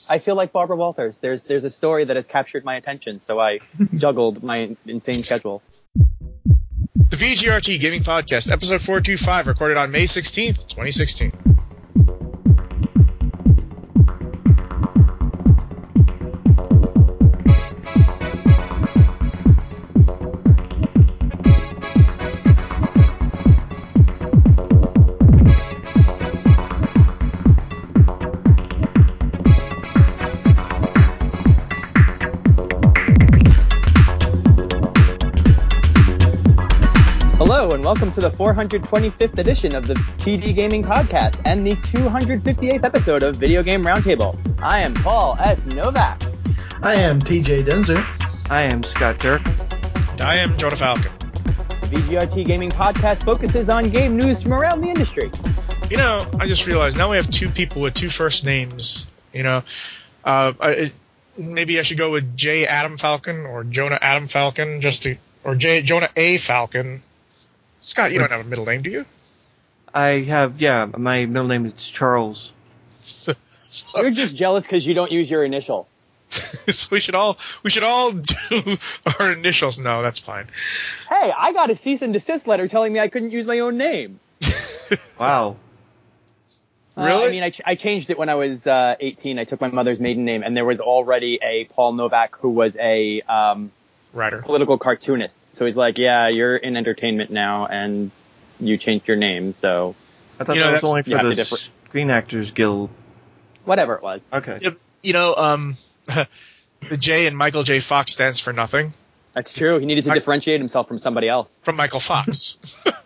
I feel like Barbara Walters. There's a story that has captured my attention, so I juggled my insane schedule. The VGRT Gaming Podcast, episode 425, recorded on May 16th, 2016. Hello, and welcome to the 425th edition of the TD Gaming Podcast and the 258th episode of Video Game Roundtable. I am Paul S. Novak. I am TJ Denzer. I am Scott Dirk. And I am Jonah Falcon. The VGRT Gaming Podcast focuses on game news from around the industry. You know, I just realized now we have two people with two first names. You know, maybe I should go with J. Adam Falcon or Jonah Adam Falcon, or Jonah A. Falcon. Scott, you don't have a middle name, do you? I have, yeah, my middle name is Charles. You're just jealous because you don't use your initial. So we should all do our initials. No, that's fine. Hey, I got a cease and desist letter telling me I couldn't use my own name. Wow. Really? I changed it when I was 18. I took my mother's maiden name, and there was already a Paul Novak who was a writer, political cartoonist. So he's like, yeah, you're in entertainment now, and you changed your name, so... I thought that was only for the Screen Actors Guild. Whatever it was. Okay. You know, the J in Michael J. Fox stands for nothing. That's true. He needed to differentiate himself from somebody else. From Michael Fox.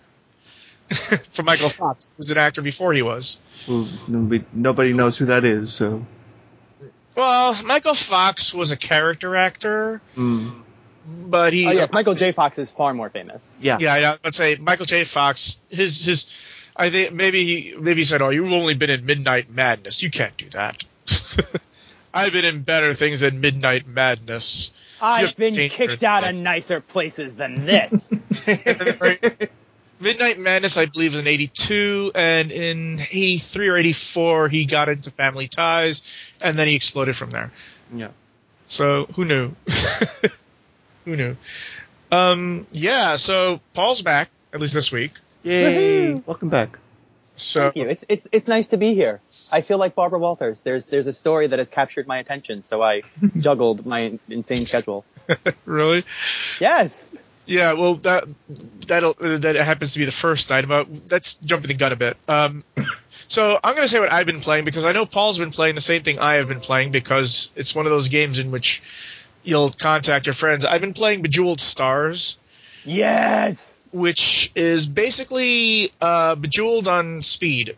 From Michael Fox, who was an actor before he was. Well, nobody knows who that is, so... Well, Michael Fox was a character actor, but he... Oh, yes, Michael J. Fox is far more famous. Yeah. Yeah, I'd say Michael J. Fox, I think maybe he said, oh, you've only been in Midnight Madness. You can't do that. I've been in better things than Midnight Madness. I've been kicked out of nicer places than this. Midnight Madness, I believe, was in 82, and in 83 or 84, he got into Family Ties, and then he exploded from there. Yeah. So, who knew? Who knew? Yeah, so Paul's back, at least this week. Yay! Woohoo! Welcome back. So, Thank you. It's nice to be here. I feel like Barbara Walters. There's a story that has captured my attention, so I juggled my insane schedule. Really? Yes! Yeah, well, that happens to be the first item. Let's jump the gun a bit. So I'm going to say what I've been playing, because I know Paul's been playing the same thing I have been playing, because it's one of those games in which you'll contact your friends. I've been playing Bejeweled Stars. Yes! Which is basically Bejeweled on speed.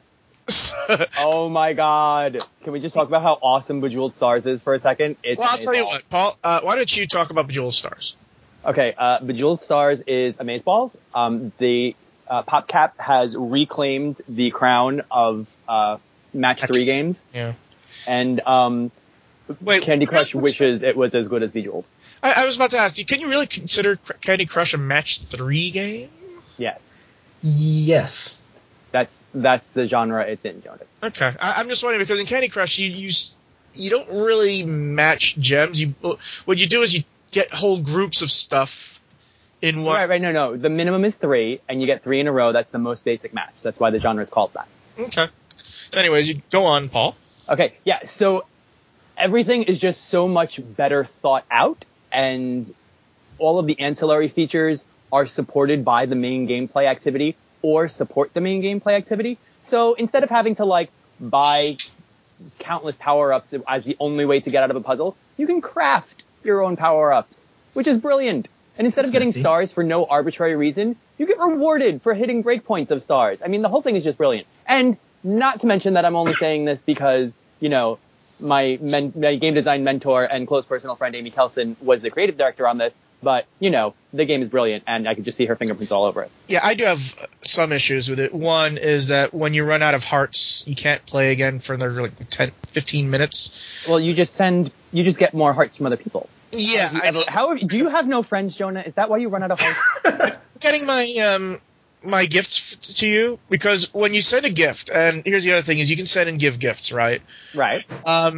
Oh my god. Can we just talk about how awesome Bejeweled Stars is for a second? Well, I'll tell you what, Paul, why don't you talk about Bejeweled Stars? Okay, Bejeweled Stars is Amazeballs. The PopCap has reclaimed the crown of Match 3 games. Yeah. And Candy Crush wishes it was as good as Bejeweled. I was about to ask you, can you really consider Candy Crush a Match 3 game? Yes. Yes. That's the genre it's in, Jonah. Okay. I'm just wondering, because in Candy Crush, you don't really match gems. What you do is you get whole groups of stuff in one. Right. No. The minimum is 3, and you get 3 in a row. That's the most basic match. That's why the genre is called that. Okay. So anyways, you go on, Paul. Okay, yeah, so everything is just so much better thought out, and all of the ancillary features are supported by the main gameplay activity or support the main gameplay activity. So instead of having to, buy countless power-ups as the only way to get out of a puzzle, you can craft your own power-ups, which is brilliant. And instead of getting stars for no arbitrary reason, you get rewarded for hitting breakpoints of stars. I mean, the whole thing is just brilliant. And not to mention that I'm only saying this because, my game design mentor and close personal friend Amy Kelson was the creative director on this, but, the game is brilliant, and I could just see her fingerprints all over it. Yeah, I do have some issues with it. One is that when you run out of hearts, you can't play again for another 10, 15 minutes. Well, you just get more hearts from other people. Yeah. Do you have no friends, Jonah? Is that why you run out of hearts? Getting my gifts to you, because when you send a gift, and here's the other thing, is you can send and give gifts, right? Right.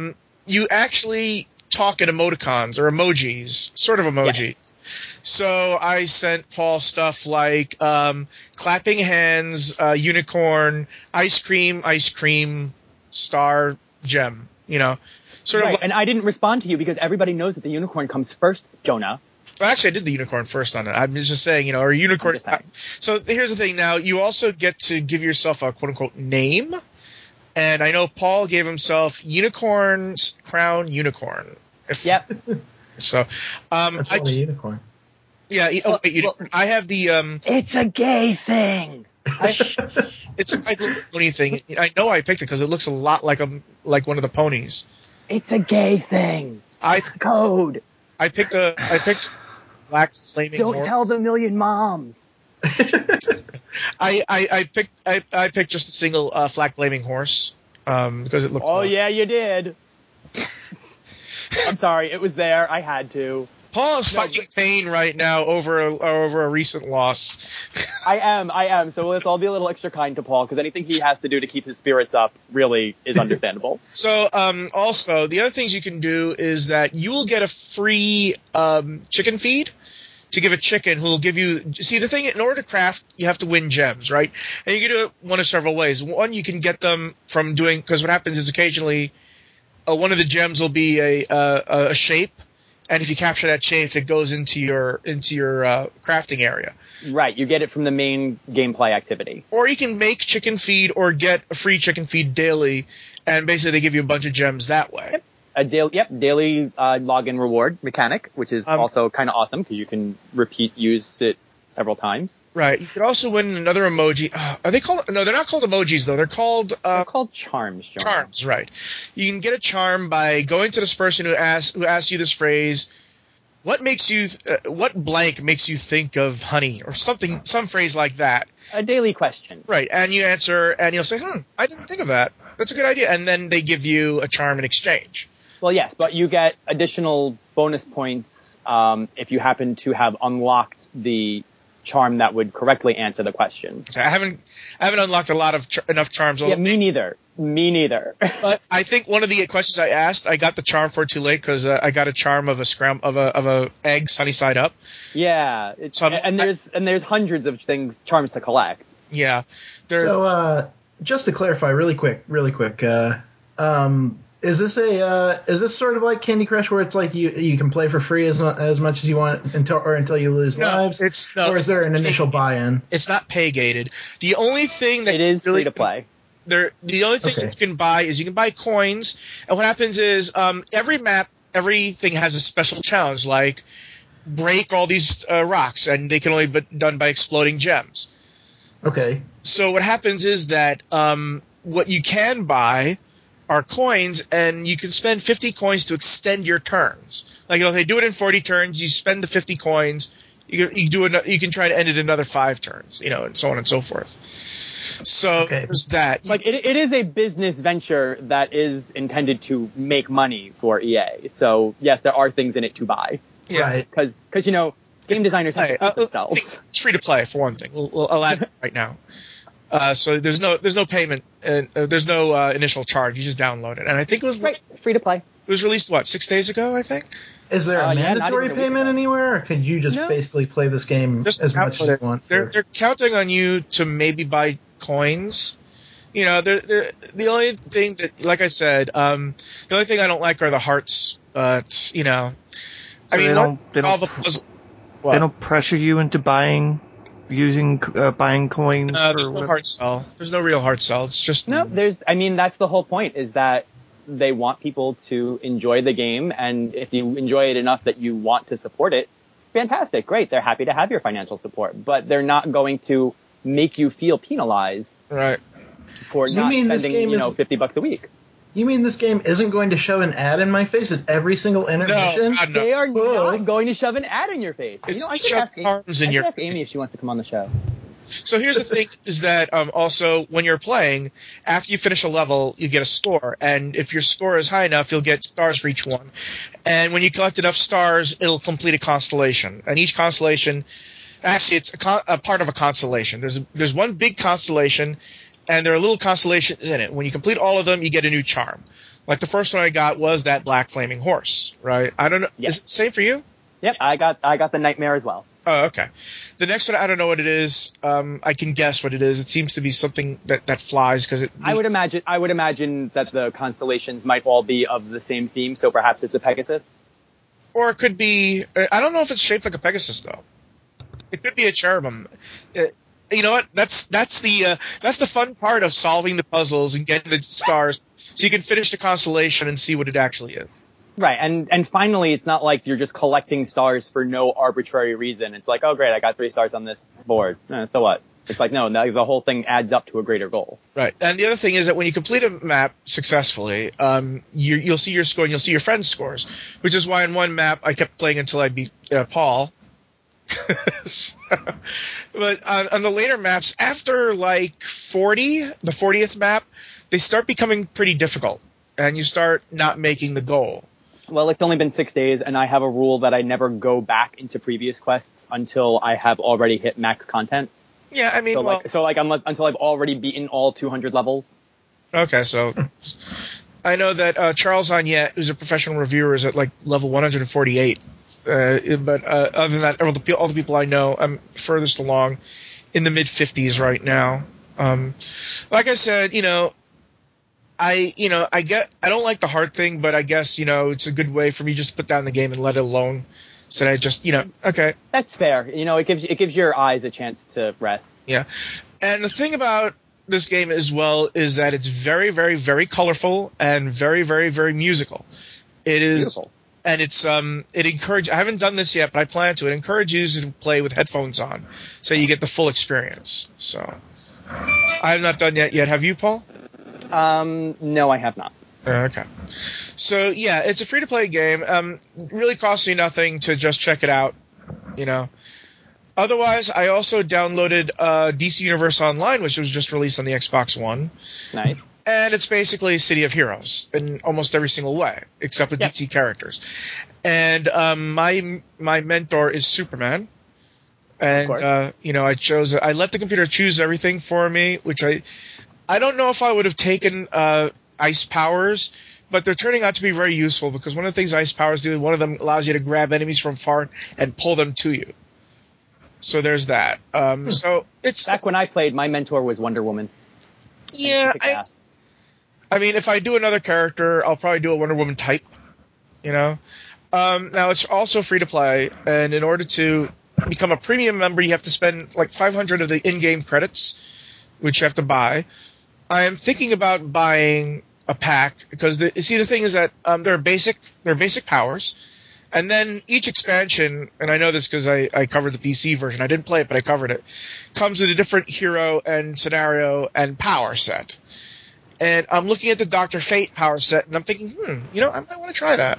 you actually talk in emoticons or emojis, sort of emojis. Yes. So I sent Paul stuff like clapping hands, unicorn, ice cream, star, gem. Sort of Right, like. and I didn't respond to you because everybody knows that the unicorn comes first, Jonah. Well, actually, I did the unicorn first on it. I'm just saying, or a unicorn. I'm just saying. So here's the thing. Now you also get to give yourself a quote unquote name, and I know Paul gave himself Unicorn's Crown Unicorn. Yep. So, That's I only just unicorn. yeah. I have the It's a gay thing. it's a My Little Pony thing. I know I picked it because it looks a lot like one of the ponies. It's a gay thing. It's code. I picked black flaming. Don't horse. tell the million moms. I picked just a single flat flaming horse because it looked. Oh yeah, you did. I'm sorry, it was there. I had to. Paul is fighting pain right now over a recent loss. I am. So let's all be a little extra kind to Paul because anything he has to do to keep his spirits up really is understandable. So, also, the other things you can do is that you will get a free chicken feed to give a chicken who will give you. See, the thing, in order to craft, you have to win gems, right? And you can do it one of several ways. One, you can get them from doing, because what happens is occasionally one of the gems will be a shape. And if you capture that shape, it goes into your crafting area. Right, you get it from the main gameplay activity. Or you can make chicken feed or get a free chicken feed daily, and basically they give you a bunch of gems that way. Yep. Daily login reward mechanic, which is also kind of awesome because you can use it several times. Right. You could also win another emoji. Are they called? No, they're not called emojis though. They're called charms. John. Charms, right? You can get a charm by going to this person who asks you this phrase. What blank makes you think of honey, or some phrase like that? A daily question. Right, and you answer, and you'll say, I didn't think of that. That's a good idea. And then they give you a charm in exchange. Well, yes, but you get additional bonus points if you happen to have unlocked the charm that would correctly answer the question. Okay, I haven't unlocked a lot of enough charms. Yeah, me neither. But I think one of the questions I asked, I got the charm for too late because I got a charm of a egg sunny side up. Yeah, there's hundreds of charms to collect. Yeah. So just to clarify, really quick, is this sort of like Candy Crush where it's like you can play for free as much as you want until you lose lives? Or is there an initial buy-in? It's not pay gated. The only thing that it is free to play. The only thing you can buy is you can buy coins, and what happens is everything has a special challenge, like break all these rocks, and they can only be done by exploding gems. Okay. So what happens is that what you can buy are coins, and you can spend 50 coins to extend your turns. Like, they do it in 40 turns, you spend the 50 coins, you can try to end it in another 5 turns, and so on and so forth. So there's that. Like, it is a business venture that is intended to make money for EA. So yes, there are things in it to buy. Yeah. Right. Because game designers have to pay themselves. It's free to play for one thing. I'll add it right now. So there's no payment, and there's no initial charge. You just download it, and I think it was free to play. It was released 6 days ago, I think. Is there a mandatory payment anywhere, or could you just basically play this game as much as you want? They're counting on you to maybe buy coins. The only thing that, like I said, the only thing I don't like are the hearts. But they don't pressure you into buying coins. There's no hard sell. There's no real hard sell. It's just that's the whole point, is that they want people to enjoy the game, and if you enjoy it enough that you want to support it, fantastic, great. They're happy to have your financial support, but they're not going to make you feel penalized, right, for not spending $50 a week. You mean this game isn't going to shove an ad in my face at every single intermission? No. They are not going to shove an ad in your face. I should ask Amy if she wants to come on the show. So here's the thing, is that also when you're playing, after you finish a level, you get a score. And if your score is high enough, you'll get stars for each one. And when you collect enough stars, it'll complete a constellation. And each constellation, actually, it's a part of a constellation. There's one big constellation, and there are little constellations in it. When you complete all of them, you get a new charm. Like the first one I got was that black flaming horse, right? I don't know. Yeah. Is it the same for you? Yep, I got the nightmare as well. Oh, okay. The next one, I don't know what it is. I can guess what it is. It seems to be something that flies because I would imagine that the constellations might all be of the same theme, so perhaps it's a Pegasus. Or it could be. I don't know if it's shaped like a Pegasus though. It could be a cherubim. You know what? That's the fun part of solving the puzzles and getting the stars, so you can finish the constellation and see what it actually is. Right, and finally, it's not like you're just collecting stars for no arbitrary reason. It's like, oh great, I got 3 stars on this board. So what? It's like, no, the whole thing adds up to a greater goal. Right, and the other thing is that when you complete a map successfully, you'll see your score and you'll see your friends' scores, which is why in one map I kept playing until I beat Paul. But on the later maps, after like 40, the 40th map, they start becoming pretty difficult, and you start not making the goal. Well, it's only been 6 days, and I have a rule that I never go back into previous quests until I have already hit max content. Yeah, I mean, until I've already beaten all 200 levels. Okay, so I know that Charles Agnette, who's a professional reviewer, is at like level 148. But other than that, all the people I know, I'm furthest along in the mid-50s right now. Like I said, I don't like the hard thing, but I guess, it's a good way for me just to put down the game and let it alone. So I just, okay. That's fair. It gives your eyes a chance to rest. Yeah. And the thing about this game as well is that it's very, very, very colorful and very, very, very musical. It is beautiful. And it's it encourages. I haven't done this yet, but I plan to. It encourages you to play with headphones on, so you get the full experience. So I have not done that yet. Have you, Paul? No, I have not. Okay. So yeah, it's a free-to-play game. Really costs you nothing to just check it out. Otherwise, I also downloaded DC Universe Online, which was just released on the Xbox One. Nice. And it's basically City of Heroes in almost every single way, except with DC characters. And my mentor is Superman. And I let the computer choose everything for me, which I don't know if I would have taken ice powers, but they're turning out to be very useful because one of the things ice powers do, one of them allows you to grab enemies from far and pull them to you. So there's that. So it's back when I played, my mentor was Wonder Woman. Yeah, I mean, if I do another character, I'll probably do a Wonder Woman type, Now, it's also free to play, and in order to become a premium member, you have to spend like 500 of the in-game credits, which you have to buy. I am thinking about buying a pack, because the thing is that there are basic powers, and then each expansion, and I know this because I covered the PC version, I didn't play it, but I covered it, comes with a different hero and scenario and power set. And I'm looking at the Dr. Fate power set, and I'm thinking, I might want to try that.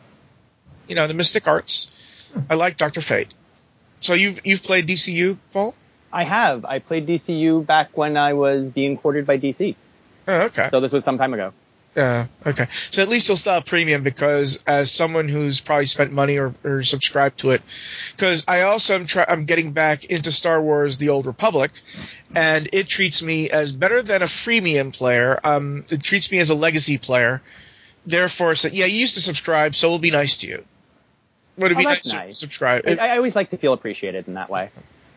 The Mystic Arts. I like Dr. Fate. So you've played DCU, Paul? I have. I played DCU back when I was being courted by DC. Oh, okay. So this was some time ago. Yeah, okay. So at least you'll still have premium, because as someone who's probably spent money or subscribed to it, because I also I'm getting back into Star Wars: The Old Republic, and it treats me as better than a freemium player. It treats me as a legacy player. Therefore, you used to subscribe, so it'll be nice to you. Would it be nice to subscribe? I always like to feel appreciated in that way.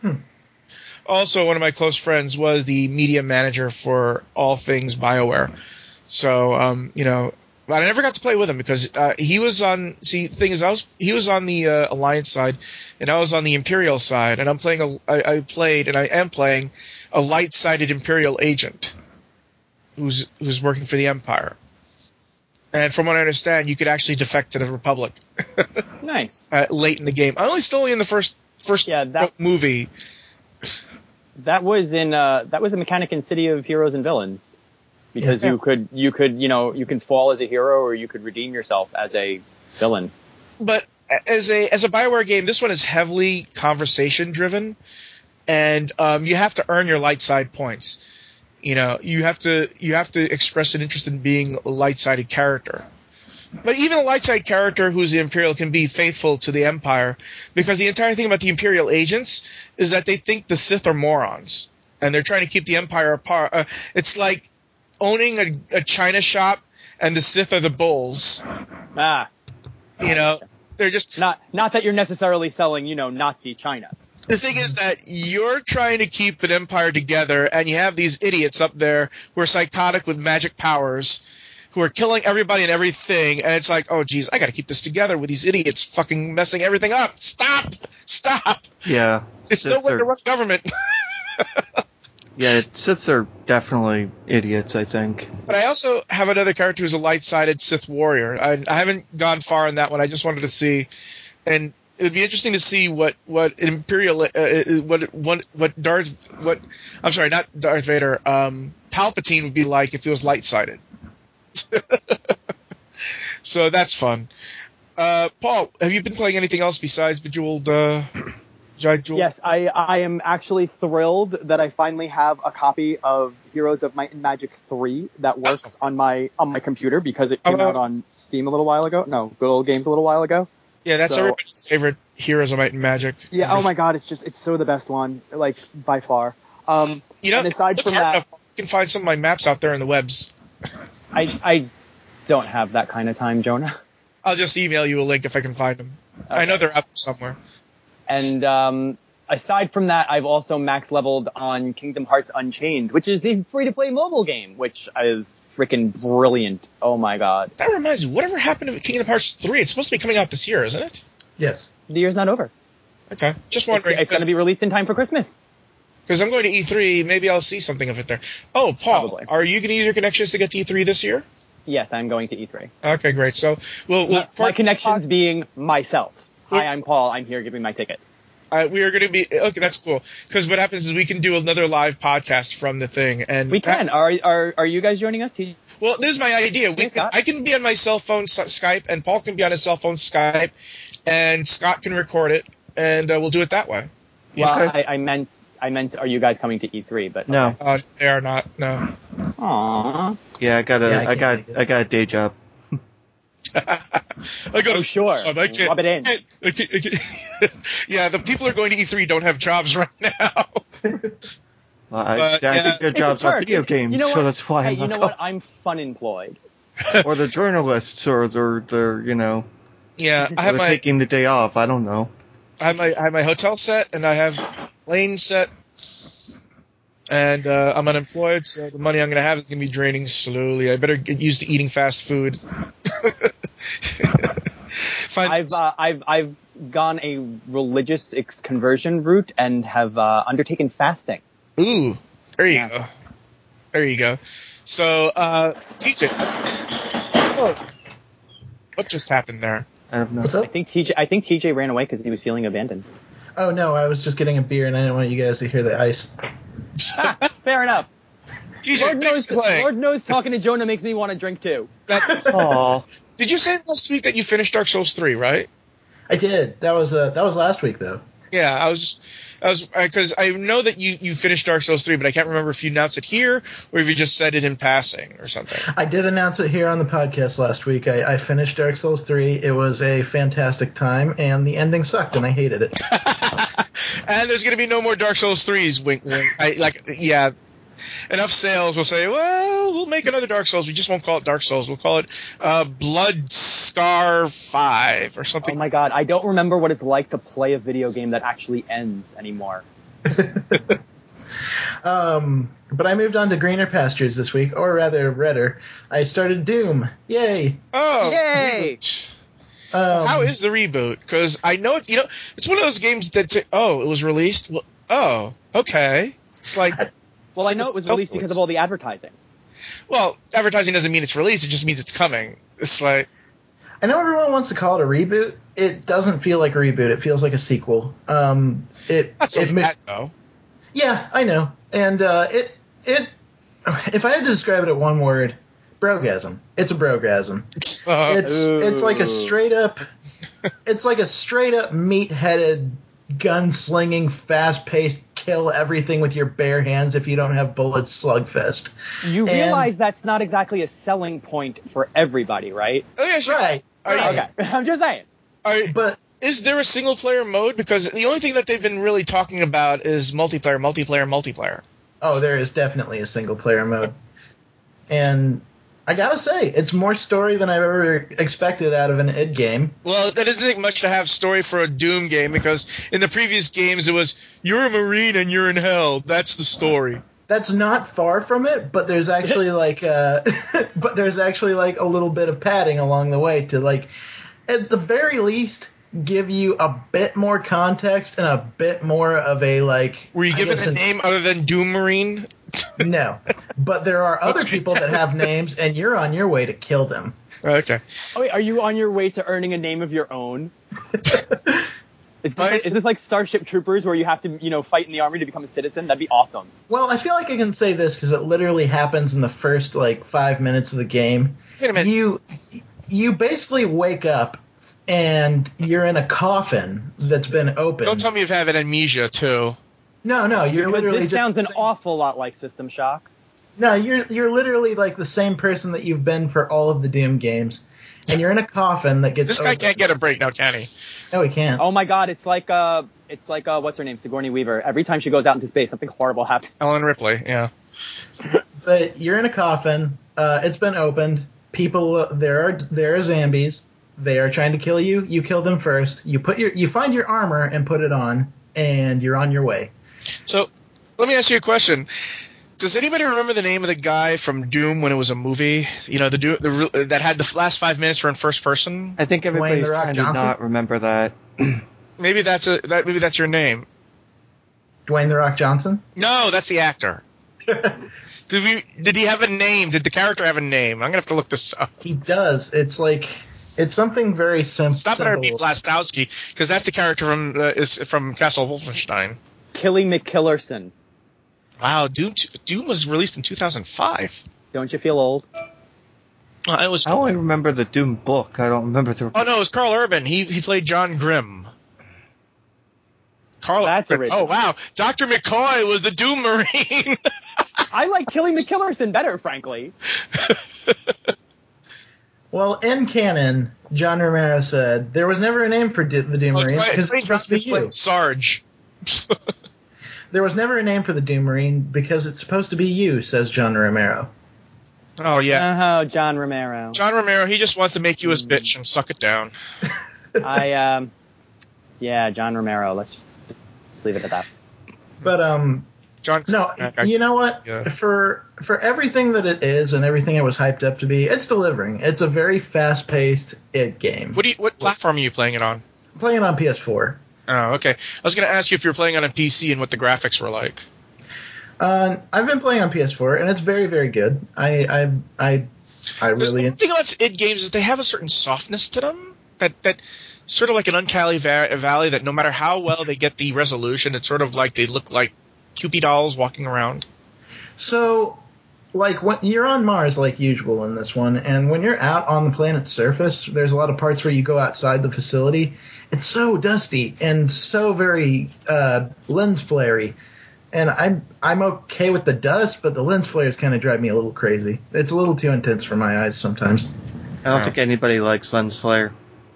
Also, one of my close friends was the media manager for all things BioWare. So, but I never got to play with him because he was on. See, the thing is, he was on the Alliance side, and I was on the Imperial side, and I am playing a light-sided Imperial agent who's working for the Empire. And from what I understand, you could actually defect to the Republic. Nice. Late in the game, I'm still in the first movie. That was a mechanic in City of Heroes and Villains. Because you can fall as a hero, or you could redeem yourself as a villain. But as a BioWare game, this one is heavily conversation driven, and you have to earn your light side points. You have to express an interest in being a light sided character. But even a light side character who's the Imperial can be faithful to the Empire, because the entire thing about the Imperial agents is that they think the Sith are morons, and they're trying to keep the Empire apart. It's like owning a China shop and the Sith are the bulls. Ah. You know, they're just... Not that you're necessarily selling, Nazi China. The thing is that you're trying to keep an empire together, and you have these idiots up there who are psychotic with magic powers, who are killing everybody and everything, and it's like, oh, geez, I gotta keep this together with these idiots fucking messing everything up. Stop! Yeah. It's no way to run government. Yeah, Siths are definitely idiots, I think. But I also have another character who's a light-sided Sith warrior. I haven't gone far in that one. I just wanted to see, and it would be interesting to see what Imperial, not Darth Vader, Palpatine would be like if he was light-sided. So that's fun. Paul, have you been playing anything else besides Bejeweled? Yes, I am actually thrilled that I finally have a copy of Heroes of Might and Magic 3 that works on my computer because it came out on Steam a little while ago. No, Good Old Games a little while ago. Yeah, that's everybody's favorite Heroes of Might and Magic. Yeah, oh my god, it's so the best one, like, by far. And aside from that, you can find some of my maps out there in the webs. I don't have that kind of time, Jonah. I'll just email you a link if I can find them. Okay. I know they're out there somewhere. And aside from that, I've also max leveled on Kingdom Hearts Unchained, which is the free-to-play mobile game, which is freaking brilliant. Oh my god. That reminds me, whatever happened to Kingdom Hearts 3? It's supposed to be coming out this year, isn't it? Yes. The year's not over. Okay, just wondering. It's going to be released in time for Christmas. Because I'm going to E3, maybe I'll see something of it there. Oh, Paul, Probably. Are you going to use your connections to get to E3 this year? Yes, I'm going to E3. Okay, great. So, my connections being myself. Hi, I'm Paul. I'm here giving my ticket. We are going to be okay. That's cool. Because what happens is we can do another live podcast from the thing, and we can. Are you guys joining us? Well, this is my idea. I can be on my cell phone Skype, and Paul can be on his cell phone Skype, and Scott can record it, and we'll do it that way. Well, okay. I meant, are you guys coming to E3? But no, they are not. No. Aww. Yeah, I got a day job. Sure. Rub it in. Yeah, the people who are going to E3 don't have jobs right now. Well, I think their jobs are video games, so that's why I'm what? I'm fun employed. Or the journalists, or they're Yeah, I have taking the day off. I don't know. I have my hotel set, and I have lane set, and I'm unemployed, so the money I'm going to have is going to be draining slowly. I better get used to eating fast food. I've gone a religious conversion route and have undertaken fasting. Ooh, there you go. There you go. So, TJ, what just happened there? I don't know. What's up? I think TJ ran away because he was feeling abandoned. Oh no, I was just getting a beer and I didn't want you guys to hear the ice. Fair enough. TJ, Lord knows talking to Jonah makes me want to drink too. Aww. Did you say last week that you finished Dark Souls 3, right? I did. That was last week though. Yeah, I was because I know that you finished Dark Souls 3, but I can't remember if you announced it here or if you just said it in passing or something. I did announce it here on the podcast last week. I finished Dark Souls 3. It was a fantastic time, and the ending sucked, and I hated it. And there's going to be no more Dark Souls 3s. Wink, wink. Enough sales will say, well, we'll make another Dark Souls. We just won't call it Dark Souls. We'll call it Blood Scar 5 or something. Oh my god, I don't remember what it's like to play a video game that actually ends anymore. But I moved on to greener pastures this week, or rather, redder. I started Doom. Yay! Oh, yay! How is the reboot? Because I know it's one of those games that it was released. Well, oh, okay. It's like. Well, I know it was released because of all the advertising. Well, advertising doesn't mean it's released; it just means it's coming. It's like I know everyone wants to call it a reboot. It doesn't feel like a reboot. It feels like a sequel. That's so bad, though. Yeah, I know. And if I had to describe it in one word, brogasm. It's a brogasm. It's like a straight up. It's like a straight up meat-headed, gun-slinging, fast-paced, kill everything with your bare hands if you don't have bullets slugfest. You realize that's not exactly a selling point for everybody, right? Oh yeah, sure. Right. Okay, I'm just saying. But is there a single-player mode? Because the only thing that they've been really talking about is multiplayer. Oh, there is definitely a single-player mode. And I gotta say, it's more story than I've ever expected out of an id game. Well, that doesn't take much to have story for a Doom game, because in the previous games it was, you're a Marine and you're in hell. That's the story. That's not far from it, but there's actually like a little bit of padding along the way to, like, at the very least, give you a bit more context and a bit more of a, like... Were you given a name other than Doom Marine? No. But there are other people that have names, and you're on your way to kill them. Okay. Oh, wait, are you on your way to earning a name of your own? Is this like Starship Troopers, where you have to, fight in the army to become a citizen? That'd be awesome. Well, I feel like I can say this because it literally happens in the first, 5 minutes of the game. Wait a minute. You basically wake up and you're in a coffin that's been opened. Don't tell me you've had amnesia, too. No, you're literally this sounds an awful lot like System Shock. No, you're literally like the same person that you've been for all of the Doom games. And you're in a coffin that gets This guy can't get a break now, can he? No, he can't. Oh my god, it's like what's her name? Sigourney Weaver. Every time she goes out into space, something horrible happens. Ellen Ripley, yeah. But you're in a coffin. It's been opened. People, there are zombies. They are trying to kill you. You kill them first. You find your armor and put it on, and you're on your way. So, let me ask you a question. Does anybody remember the name of the guy from Doom when it was a movie? That had the last 5 minutes were in first person. I think everybody's trying to not remember that. Maybe that's your name. Dwayne The Rock Johnson? No, that's the actor. Did he have a name? Did the character have a name? I'm gonna have to look this up. He does. It's something very simple. Stop it, Pete Blastowski, because that's the character from Castle Wolfenstein. Killy McKillerson. Wow, Doom was released in 2005. Don't you feel old? I only remember the Doom book. I don't remember the... Oh, no, it was Carl Urban. He played John Grimm. That's original. Oh, wow. Dr. McCoy was the Doom Marine. I like Killy McKillerson better, frankly. Well, in canon, John Romero said, there was never a name for the Doom Marine because it's supposed to be you. Sarge. There was never a name for the Doom Marine because it's supposed to be you, says John Romero. Oh, yeah. Oh, John Romero. John Romero, he just wants to make you his bitch and suck it down. Yeah, John Romero. Let's leave it at that. But, John, no, you know what? Yeah. For everything that it is and everything it was hyped up to be, it's delivering. It's a very fast-paced id game. What platform are you playing it on? I'm playing it on PS4. Oh, okay. I was going to ask you if you were playing on a PC and what the graphics were like. I've been playing on PS4, and it's very, very good. I really... The thing about id games is they have a certain softness to them that sort of like an uncanny valley that no matter how well they get the resolution, it's sort of like they look like Cupid dolls walking around. So, like, when you're on Mars, like usual in this one, and when you're out on the planet's surface, there's a lot of parts where you go outside the facility. It's so dusty and so very lens flare-y. And I'm okay with the dust, but the lens flares kind of drive me a little crazy. It's a little too intense for my eyes sometimes. I don't think anybody likes lens flare.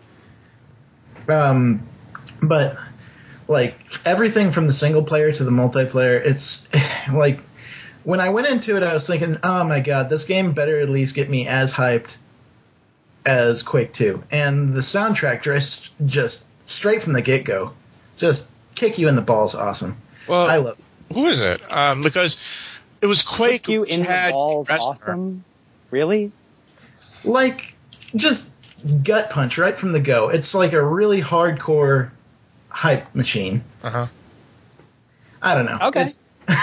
But, like, everything from the single player to the multiplayer, it's, like, when I went into it, I was thinking, oh my god, this game better at least get me as hyped as Quake 2. And the soundtrack just straight from the get-go, just kick you in the balls awesome. Well, I love it. Who is it? Because it was Quake. Kick you in the balls awesome? Really? Like, just gut punch right from the go. It's like a really hardcore hype machine. Uh-huh. I don't know. Okay.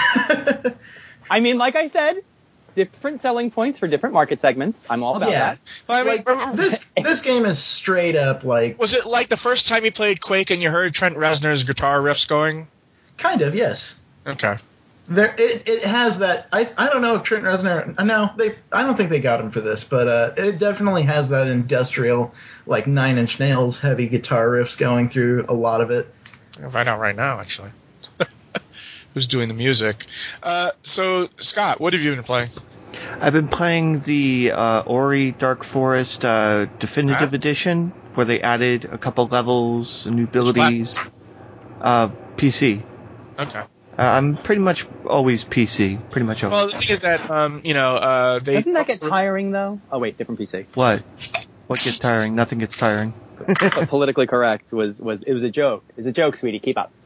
I mean, like I said, different selling points for different market segments. I'm all about that. Well, I mean, like, this game is straight up like... Was it like the first time you played Quake and you heard Trent Reznor's guitar riffs going? Kind of, yes. Okay. It has that. I don't know if Trent Reznor. No, I don't think they got him for this, but it definitely has that industrial, like 9 Inch Nails heavy guitar riffs going through a lot of it. I'll find out right now, actually. Who's doing the music? So, Scott, what have you been playing? I've been playing the Ori Dark Forest Definitive Edition, where they added a couple levels, new abilities. PC. Okay. I'm pretty much always PC. Pretty much always. Well, the thing is that, they... Doesn't that get tiring, though? Oh, wait, different PC. What? What gets tiring? Nothing gets tiring. But politically correct was it was a joke. It's a joke, sweetie. Keep up.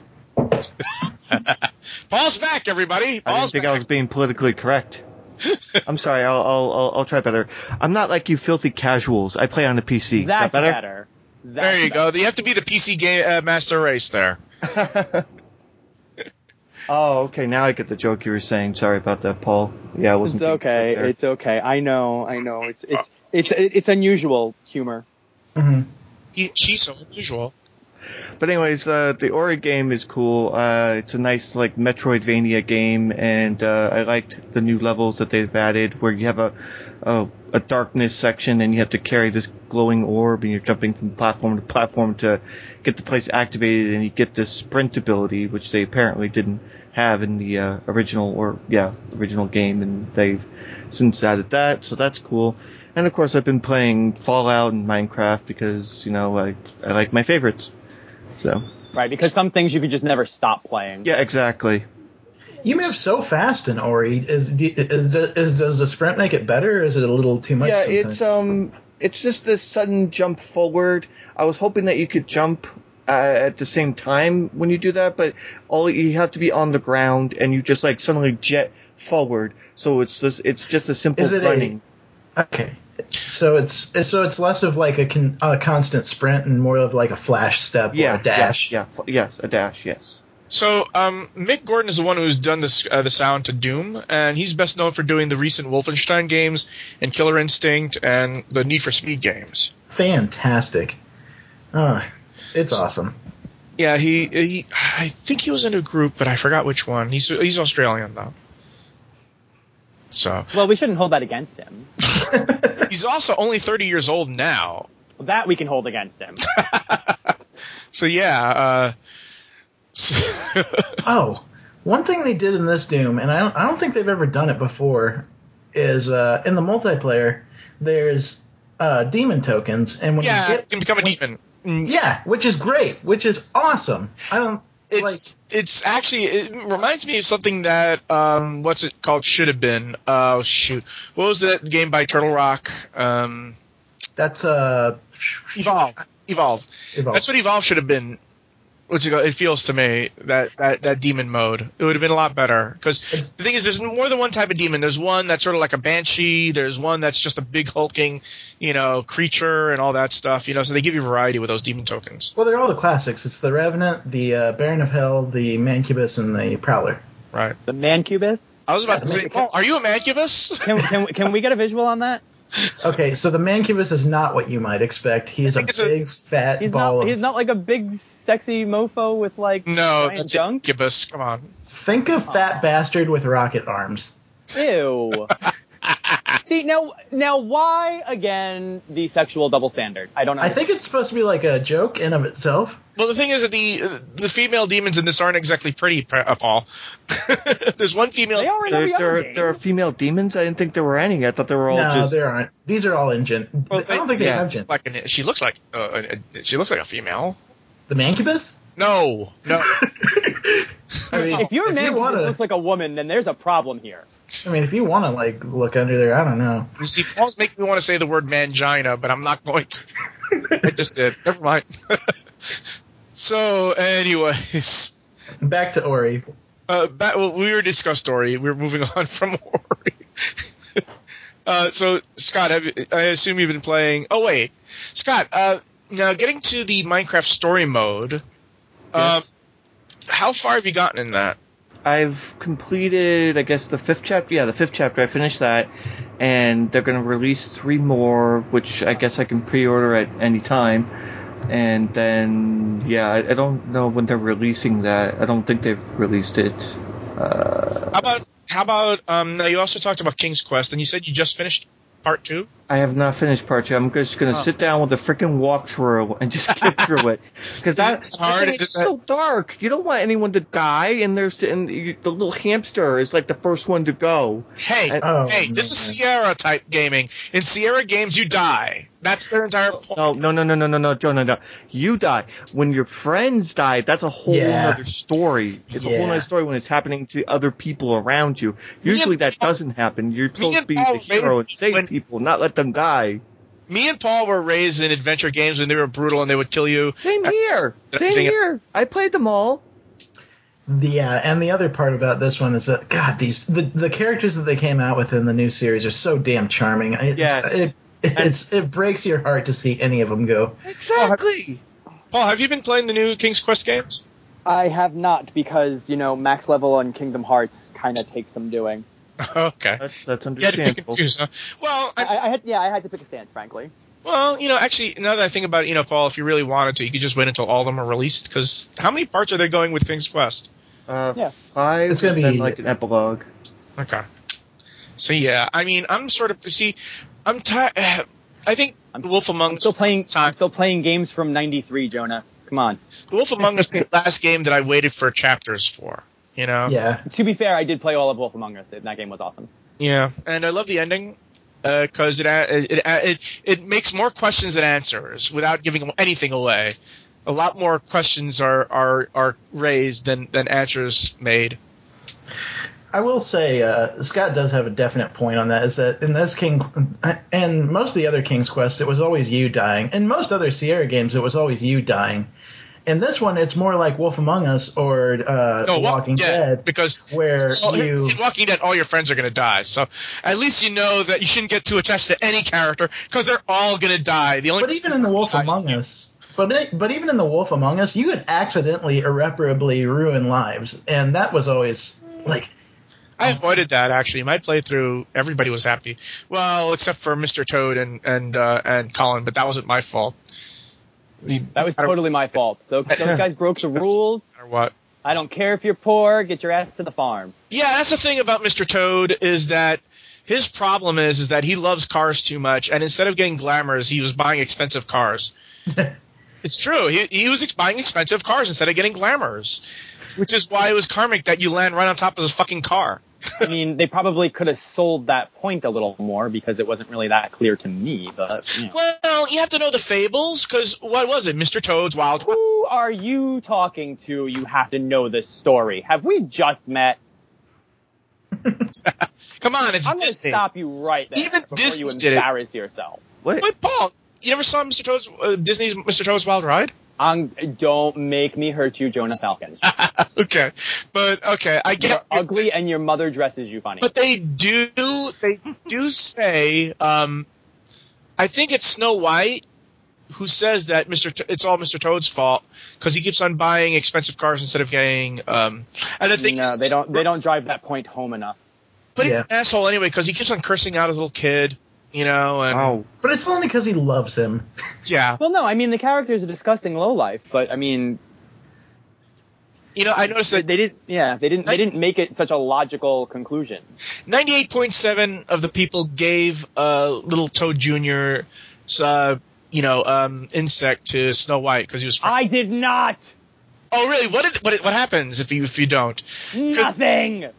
Paul's back, everybody. I didn't think I was being politically correct. I'm sorry. I'll try better. I'm not like you filthy casuals. I play on the PC. That's Is that better? better. There you go. You have to be the PC game master race there. Oh, okay. Now I get the joke you were saying. Sorry about that, Paul. Yeah, I wasn't. It's okay. It's okay. I know. It's unusual humor. Mm-hmm. She's so unusual. But anyways, the Ori game is cool. It's a nice, like, Metroidvania game, and I liked the new levels that they've added, where you have a darkness section, and you have to carry this glowing orb, and you're jumping from platform to platform to get the place activated, and you get this sprint ability, which they apparently didn't have in the original game, and they've since added that, so that's cool. And of course, I've been playing Fallout and Minecraft because, I like my favorites. So. Right, because some things you could just never stop playing. Yeah, exactly. You move so fast in Ori. Does the sprint make it better, or is it a little too much? Yeah, sometimes? it's just this sudden jump forward. I was hoping that you could jump at the same time when you do that, but you have to be on the ground and you just like suddenly jet forward. So it's just a simple running. Okay. So it's less of like a constant sprint and more of like a flash step or a dash. Yes, a dash. Yes. So Mick Gordon is the one who's done the sound to Doom, and he's best known for doing the recent Wolfenstein games and Killer Instinct and the Need for Speed games. Fantastic. It's awesome. Yeah, he I think he was in a group, but I forgot which one. He's Australian though. So. Well, we shouldn't hold that against him. He's also only 30 years old now. That we can hold against him. So yeah. One thing they did in this Doom, and I don't think they've ever done it before, is in the multiplayer there's demon tokens, and when you can become a demon. Yeah, which is great, which is awesome. It's actually, it reminds me of something that, what's it called, should have been. Oh, shoot. What was that game by Turtle Rock? That's, Evolve. That's what Evolve should have been. What's it called? It feels to me that demon mode. It would have been a lot better. Because the thing is, there's more than one type of demon. There's one that's sort of like a banshee. There's one that's just a big hulking, creature and all that stuff. So they give you variety with those demon tokens. Well, they're all the classics. It's the Revenant, the Baron of Hell, the Mancubus, and the Prowler. Right. The Mancubus? I was about to say, Paul, are you a Mancubus? Can we get a visual on that? Okay, so the Mancubus is not what you might expect. He's a big, fat ball. He's not like a big, sexy mofo with like giant junk. Mancubus. Come on. Think of fat bastard with rocket arms. Ew. See, now why again the sexual double standard? I don't know. I think it's supposed to be like a joke in of itself. Well, the thing is that the female demons in this aren't exactly pretty, Paul. There's one female. They are in every other game. There are female demons? I didn't think there were any. I thought they were all just... No, there aren't. These are all engine. Well, I don't think they have gen. She looks like a female. The Mancubus? No. I mean, if your Mancubus looks like a woman, then there's a problem here. I mean, if you want to like look under there, I don't know. You see, Paul's making me want to say the word mangina, but I'm not going to. I just did. Never mind. So, anyways, back to Ori. We already discussed Ori. We're moving on from Ori. So, Scott, I assume you've been playing. Oh wait, Scott. Now, getting to the Minecraft story mode. Yes. How far have you gotten in that? I've completed, I guess, the 5th chapter. Yeah, the 5th chapter. I finished that, and they're going to release 3 more, which I guess I can pre-order at any time. And then, I don't know when they're releasing that. I don't think they've released it. How about? Now you also talked about King's Quest, and you said you just finished part 2. I have not finished part 2. I'm just going to sit down with a freaking walkthrough and just get through it. Because that's hard. It's so dark. You don't want anyone to die, and the little hamster is like the first one to go. Hey, this is Sierra type gaming. In Sierra games, you die. That's their entire point. No, Joe, no. You die. When your friends die, that's a whole other story. It's a whole other story when it's happening to other people around you. Usually that doesn't happen. You're supposed to be the hero and save people, not let them die. Me and Paul were raised in adventure games when they were brutal and they would kill you. Same here. I played them all. Yeah, and the other part about this one is that, God, the characters that they came out with in the new series are so damn charming. It breaks your heart to see any of them go. Exactly. Paul, have you been playing the new King's Quest games? I have not, because, max level on Kingdom Hearts kind of takes some doing. Okay. That's understandable. You had to pick and choose, huh? Well, I had to pick a stance, frankly. Well, actually, now that I think about it, Paul, if you really wanted to, you could just wait until all of them are released, because how many parts are they going with King's Quest? 5, it's gonna be then like an epilogue. Okay. So, yeah, I mean, I'm sort of, I'm tired. I think The Wolf Among Us. I'm still playing games from '93, Jonah. Come on. The Wolf Among Us was the last game that I waited for chapters for. Yeah. To be fair, I did play all of Wolf Among Us. That game was awesome. Yeah, and I love the ending because it makes more questions than answers without giving anything away. A lot more questions are raised than answers made. I will say, Scott does have a definite point on that, is that in this and most of the other King's Quest, it was always you dying. In most other Sierra games, it was always you dying. In this one, it's more like Wolf Among Us or Walking Dead, because where in Walking Dead, all your friends are going to die. So at least you know that you shouldn't get too attached to any character because they're all going to die. But even in the Wolf Among Us, but even in the Wolf Among Us, you could accidentally irreparably ruin lives, and that was always like. I avoided that, actually. My playthrough, everybody was happy. Well, except for Mr. Toad and Colin, but that wasn't my fault. That was totally my fault. Those guys broke the rules. Or what? I don't care if you're poor. Get your ass to the farm. Yeah, that's the thing about Mr. Toad is that his problem is that he loves cars too much, and instead of getting glamours, he was buying expensive cars. It's true. He was buying expensive cars instead of getting glamours, which is why it was karmic that you land right on top of his fucking car. I mean, they probably could have sold that point a little more because it wasn't really that clear to me. But Well, you have to know the fables, because what was it? Mr. Toad's Wild West? Who are you talking to? You have to know this story. Have we just met? Come on, it's I'm going to Disney. stop you right there Even before Disney you did embarrass yourself. Wait, Paul, you never saw Mr. Toad's Disney's Mr. Toad's Wild Ride? Don't make me hurt you, Jonah Falcon. Okay, I get you're ugly and your mother dresses you funny. But they do say, I think it's Snow White who says that it's all Mr. Toad's fault because he keeps on buying expensive cars instead of getting. And the thing is, they don't drive that point home enough. But he's an asshole anyway because he keeps on cursing out his little kid. And But it's only because he loves him. Yeah. Well, no, I mean the character's a disgusting lowlife, but I mean, I noticed that they didn't make it such a logical conclusion. 98.7% of the people gave little Toad Jr. Insect to Snow White because he was. I did not. Oh, really? What happens if you don't? Nothing.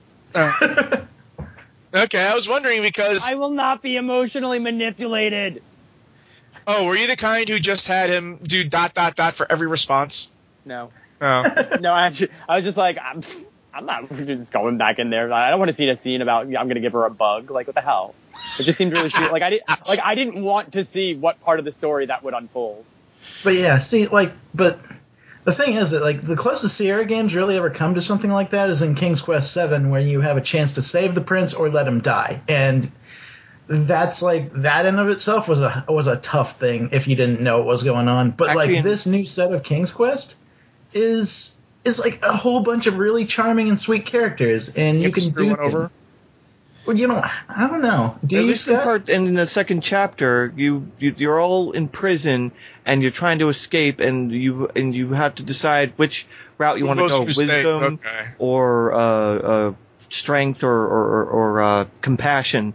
Okay, I was wondering because I will not be emotionally manipulated. Oh, were you the kind who just had him do ... for every response? No. Oh. No, I was just like, I'm not just going back in there. I don't want to see a scene about I'm going to give her a bug. Like, what the hell? It just seemed really stupid. I didn't want to see what part of the story that would unfold. But yeah, but the thing is that the closest Sierra games really ever come to something like that is in King's Quest VII, where you have a chance to save the prince or let him die, and that's that in of itself was a tough thing if you didn't know what was going on. But this new set of King's Quest is like a whole bunch of really charming and sweet characters, and you can do one over. Well, I don't know. At least in the second chapter, you're all in prison and you're trying to escape, and you have to decide which route you want to go: wisdom or strength or compassion.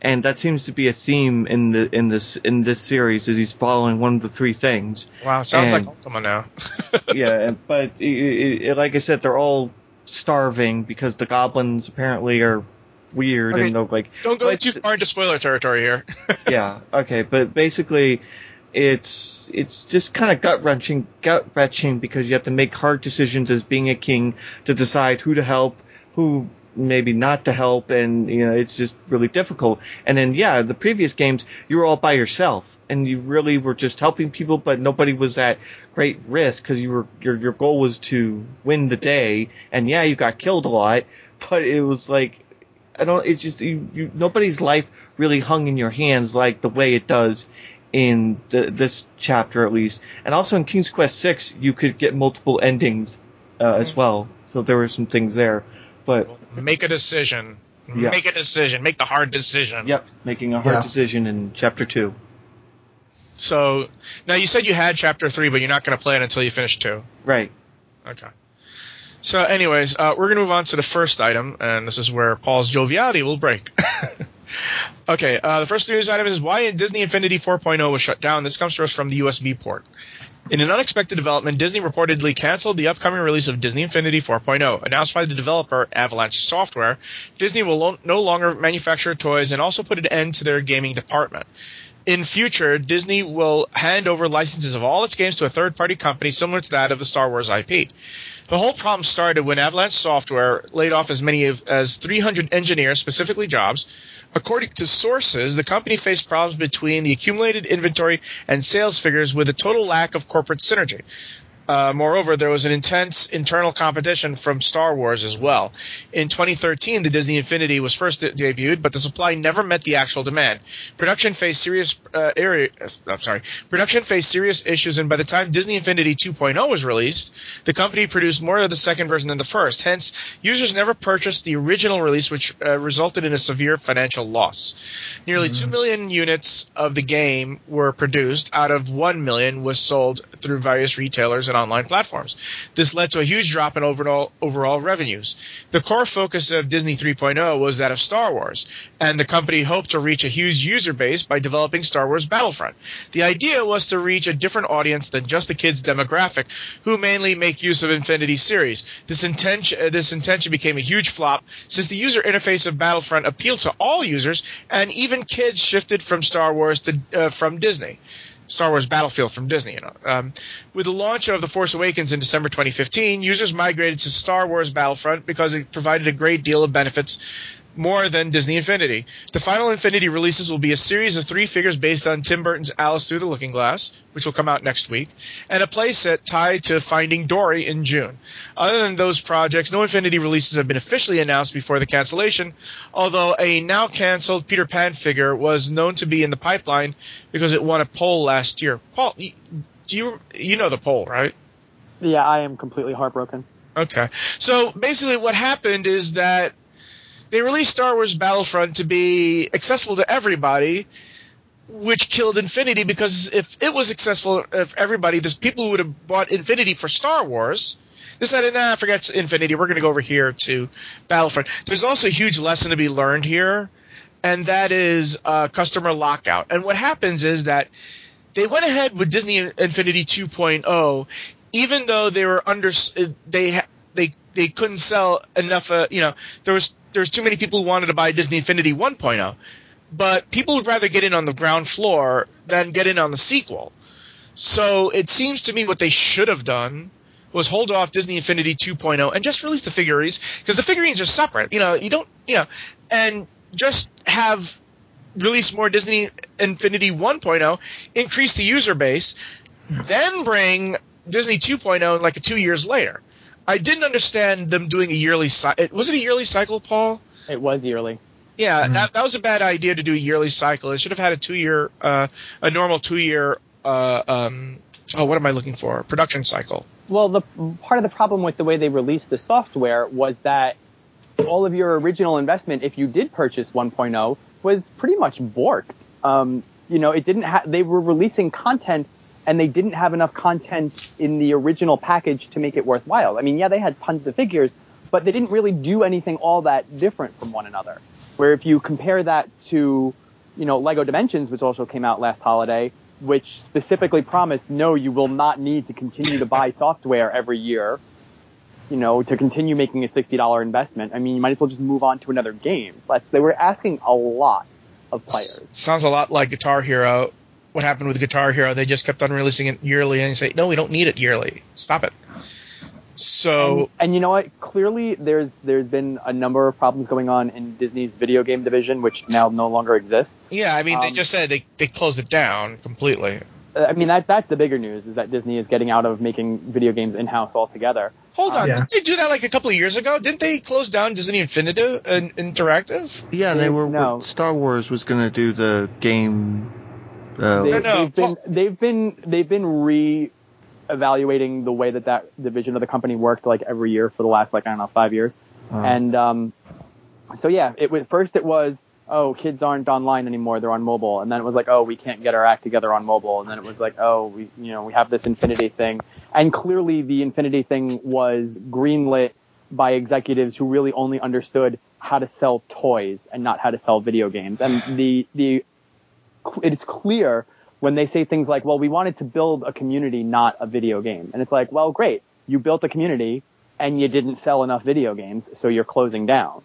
and that seems to be a theme in this series. Is he's following one of the three things. Wow, sounds like Ultima now. Yeah, but like I said, they're all starving because the goblins apparently are weird, Okay, and they're like, don't go too far into spoiler territory here. Yeah, okay, but basically, it's just kind of gut wrenching because you have to make hard decisions as being a king to decide who to help, who maybe not to help, and it's just really difficult. And then the previous games you were all by yourself, and you really were just helping people, but nobody was at great risk because your goal was to win the day. And you got killed a lot, but it was like, it's just nobody's life really hung in your hands like the way it does in this chapter, at least. And also in King's Quest VI, you could get multiple endings as well. So there were some things there. But make a decision. Yeah. Make a decision. Make the hard decision. Yep, making a hard decision in Chapter 2. So, now you said you had Chapter 3, but you're not going to play it until you finish 2. Right. Okay. So anyways, we're going to move on to the first item, and this is where Paul's joviality will break. Okay, the first news item is why Disney Infinity 4.0 was shut down. This comes to us from the USB port. In an unexpected development, Disney reportedly canceled the upcoming release of Disney Infinity 4.0. Announced by the developer, Avalanche Software, Disney will no longer manufacture toys and also put an end to their gaming department. In future, Disney will hand over licenses of all its games to a third-party company similar to that of the Star Wars IP. The whole problem started when Avalanche Software laid off as many as 300 engineers, specifically jobs. According to sources, the company faced problems between the accumulated inventory and sales figures with a total lack of corporate synergy. Moreover, there was an intense internal competition from Star Wars as well. In 2013, the Disney Infinity was first debuted, but the supply never met the actual demand. Production faced serious issues, and by the time Disney Infinity 2.0 was released, the company produced more of the second version than the first. Hence, users never purchased the original release, which resulted in a severe financial loss. Nearly 2 million units of the game were produced. Out of 1 million was sold through various retailers and online platforms. This led to a huge drop in overall revenues. The core focus of Disney 3.0 was that of Star Wars, and the company hoped to reach a huge user base by developing Star Wars Battlefront. The idea was to reach a different audience than just the kids demographic, who mainly make use of Infinity series. This intention became a huge flop, since the user interface of Battlefront appealed to all users, and even kids shifted from Star Wars from Disney. Star Wars Battlefield from Disney. With the launch of The Force Awakens in December 2015, users migrated to Star Wars Battlefront because it provided a great deal of benefits more than Disney Infinity. The final Infinity releases will be a series of 3 figures based on Tim Burton's Alice Through the Looking Glass, which will come out next week, and a playset tied to Finding Dory in June. Other than those projects, no Infinity releases have been officially announced before the cancellation, although a now-canceled Peter Pan figure was known to be in the pipeline because it won a poll last year. Paul, you know the poll, right? Yeah, I am completely heartbroken. Okay. So basically what happened is that they released Star Wars Battlefront to be accessible to everybody, which killed Infinity, because if it was accessible to everybody, there's people who would have bought Infinity for Star Wars. Decided, forget Infinity, we're going to go over here to Battlefront. There's also a huge lesson to be learned here, and that is customer lockout. And what happens is that they went ahead with Disney Infinity 2.0, even though they were they couldn't sell enough. There's too many people who wanted to buy Disney Infinity 1.0, but people would rather get in on the ground floor than get in on the sequel. So it seems to me what they should have done was hold off Disney Infinity 2.0 and just release the figurines, because the figurines are separate. And just have release more Disney Infinity 1.0, increase the user base, then bring Disney 2.0 like 2 years later. I didn't understand them doing a yearly cycle. Was it a yearly cycle, Paul? It was yearly. Yeah, that was a bad idea to do a yearly cycle. It should have had a normal 2-year, what am I looking for? Production cycle. Well, the part of the problem with the way they released the software was that all of your original investment, if you did purchase 1.0, was pretty much borked. It didn't they were releasing content, and they didn't have enough content in the original package to make it worthwhile. I mean, yeah, they had tons of figures, but they didn't really do anything all that different from one another. Where if you compare that to, Lego Dimensions, which also came out last holiday, which specifically promised, no, you will not need to continue to buy software every year, to continue making a $60 investment. I mean, you might as well just move on to another game. But they were asking a lot of players. Sounds a lot like Guitar Hero. What happened with Guitar Hero? They just kept on releasing it yearly, and you say, no, we don't need it yearly. Stop it. So, and you know what? Clearly, there's been a number of problems going on in Disney's video game division, which now no longer exists. Yeah, I mean, they just said they closed it down completely. I mean, that's the bigger news, is that Disney is getting out of making video games in-house altogether. Hold on, didn't they do that like a couple of years ago? Didn't they close down Disney Interactive? Yeah, No. Star Wars was going to do the game. They've been re-evaluating the way that division of the company worked like every year for the last 5 years. And so yeah, first it was, oh, kids aren't online anymore, they're on mobile. And then it was like, oh, we can't get our act together on mobile. And then it was like, oh, we have this Infinity thing. And clearly the Infinity thing was greenlit by executives who really only understood how to sell toys and not how to sell video games. And it's clear when they say things like, well, we wanted to build a community, not a video game. And it's like, well, great. You built a community and you didn't sell enough video games, so you're closing down.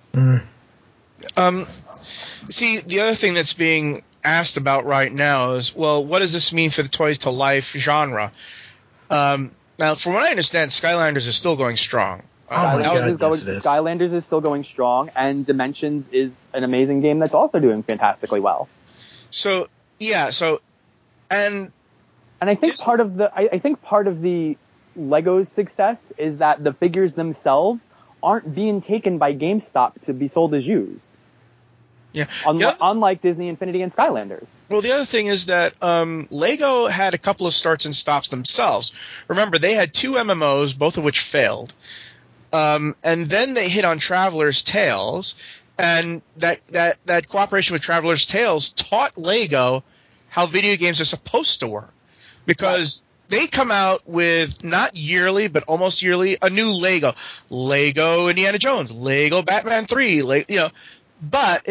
See, the other thing that's being asked about right now is, well, what does this mean for the Toys to Life genre? Now, from what I understand, Skylanders is still going strong. Skylanders is still going strong, and Dimensions is an amazing game that's also doing fantastically well. So, yeah, and I think part of the Lego's success is that the figures themselves aren't being taken by GameStop to be sold as used. Yeah. Unlike Disney Infinity and Skylanders. Well, the other thing is that Lego had a couple of starts and stops themselves. Remember, they had 2 MMOs, both of which failed. And then they hit on Traveler's Tales, and that cooperation with Traveler's Tales taught Lego how video games are supposed to work. Because they come out with, not yearly, but almost yearly, a new Lego. Lego Indiana Jones, Lego Batman 3, but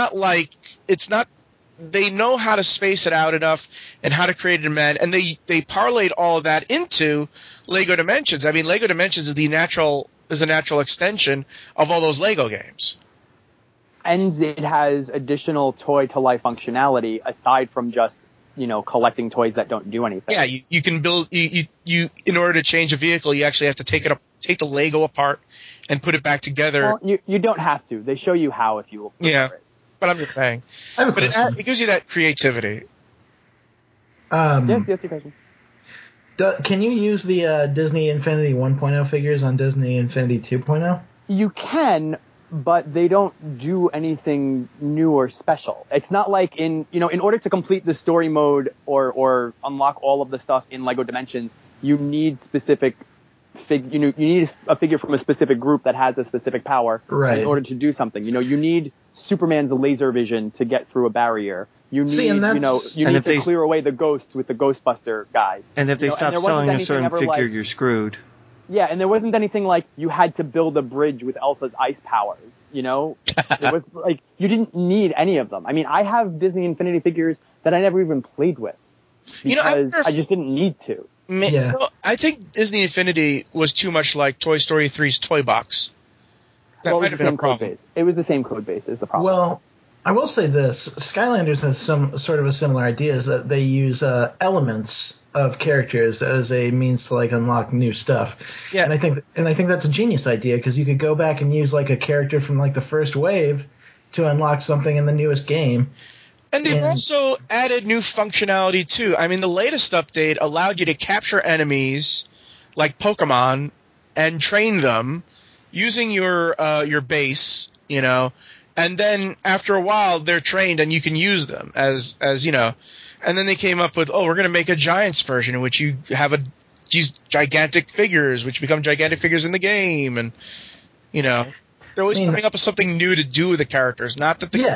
they know how to space it out enough and how to create a demand, and they parlayed all of that into Lego Dimensions. I mean, Lego Dimensions is a natural extension of all those Lego games. And it has additional toy-to-life functionality aside from just, collecting toys that don't do anything. Yeah, you can build you in order to change a vehicle, you actually have to take the Lego apart and put it back together. Well, you don't have to. They show you how if you will. Yeah, but I'm just saying. But it gives you that creativity. Yes, your question. Can you use the Disney Infinity 1.0 figures on Disney Infinity 2.0? You can, but they don't do anything new or special. It's not like in order to complete the story mode or unlock all of the stuff in Lego Dimensions, you need specific you need a figure from a specific group that has a specific power in order to do something. You need Superman's laser vision to get through a barrier. You need to clear away the ghosts with the Ghostbuster guys. And if they stop selling a certain figure, you're screwed. Yeah, and there wasn't anything like you had to build a bridge with Elsa's ice powers, It was like you didn't need any of them. I mean, I have Disney Infinity figures that I never even played with because I just didn't need to. So I think Disney Infinity was too much like Toy Story 3's Toy Box. That might have been a problem. It was the same code base is the problem. Well, I will say this. Skylanders has some sort of a similar idea, is that they use elements of characters as a means to unlock new stuff. Yeah. And I think that's a genius idea, because you could go back and use a character from the first wave to unlock something in the newest game. And they've also added new functionality too. I mean, the latest update allowed you to capture enemies like Pokemon and train them using your base, and then after a while they're trained and you can use them as And then they came up with, we're going to make a Giants version in which you have these gigantic figures, which become gigantic figures in the game. And, they're always coming up with something new to do with the characters. Not that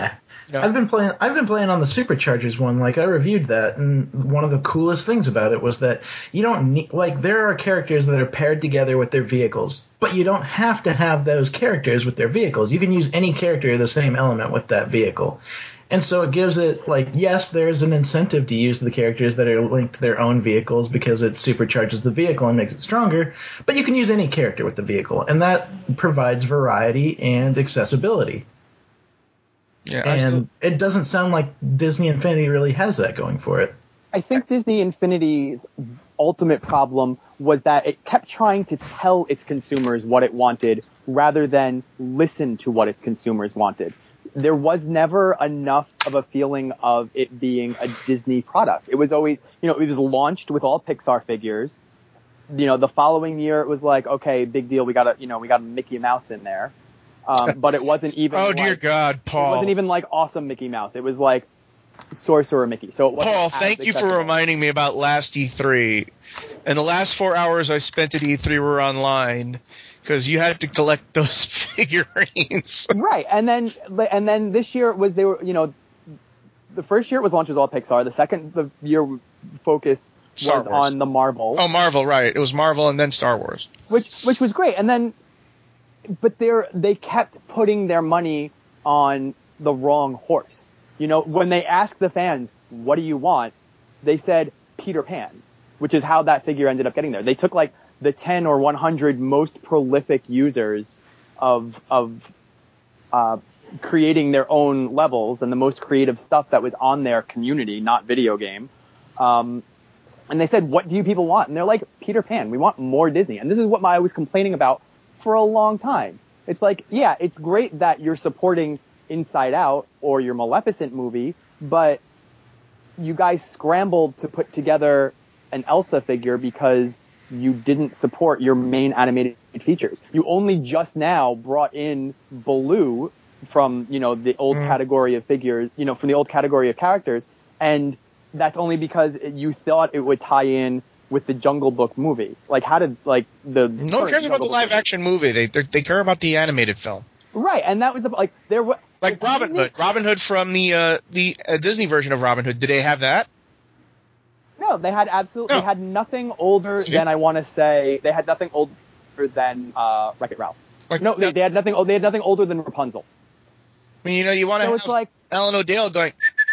I've been playing on the Superchargers one. Like, I reviewed that, and one of the coolest things about it was that you don't need, like, there are characters that are paired together with their vehicles, but you don't have to have those characters with their vehicles. You can use any character of the same element with that vehicle. And so it gives it, like, yes, there's an incentive to use the characters that are linked to their own vehicles because it supercharges the vehicle and makes it stronger, but you can use any character with the vehicle, and that provides variety and accessibility. Yeah, and it doesn't sound like Disney Infinity really has that going for it. I think Disney Infinity's ultimate problem was that it kept trying to tell its consumers what it wanted rather than listen to what its consumers wanted. There was never enough of a feeling of it being a Disney product. It was always, it was launched with all Pixar figures. The following year it was like, okay, big deal. We got a Mickey Mouse in there. But it wasn't even oh, dear God, Paul. It wasn't even like awesome Mickey Mouse. It was like Sorcerer Mickey. So it wasn't Paul, thank you for reminding me about last E3. And the last 4 hours I spent at E3 were online because you had to collect those figurines. Right. And then this year the first year it was launched as all Pixar. The year focus was on the Marvel. Oh, Marvel, right. It was Marvel and then Star Wars. Which was great. And then but they kept putting their money on the wrong horse. When they asked the fans, what do you want? They said Peter Pan, which is how that figure ended up getting there. They took like the 10 or 100 most prolific users of creating their own levels and the most creative stuff that was on their community, not video game. And they said, what do you people want? And they're like, Peter Pan. We want more Disney. And this is what I was complaining about for a long time. It's like, yeah, it's great that you're supporting Inside Out or your Maleficent movie, but you guys scrambled to put together an Elsa figure because you didn't support your main animated features. You only just now brought in Baloo from, the old category of figures, from the old category of characters, and that's only because you thought it would tie in with the Jungle Book movie. Like, how did, like, the... No one cares about the live-action movie. They care about the animated film. Right, and that was there was... Like Robin Hood. Robin Hood from the Disney version of Robin Hood. Did they have that? No, they had they had nothing older than, I want to say, they had nothing older than Wreck-It Ralph. They had nothing older than Rapunzel. I mean, you want to have like Ellen O'Dale going...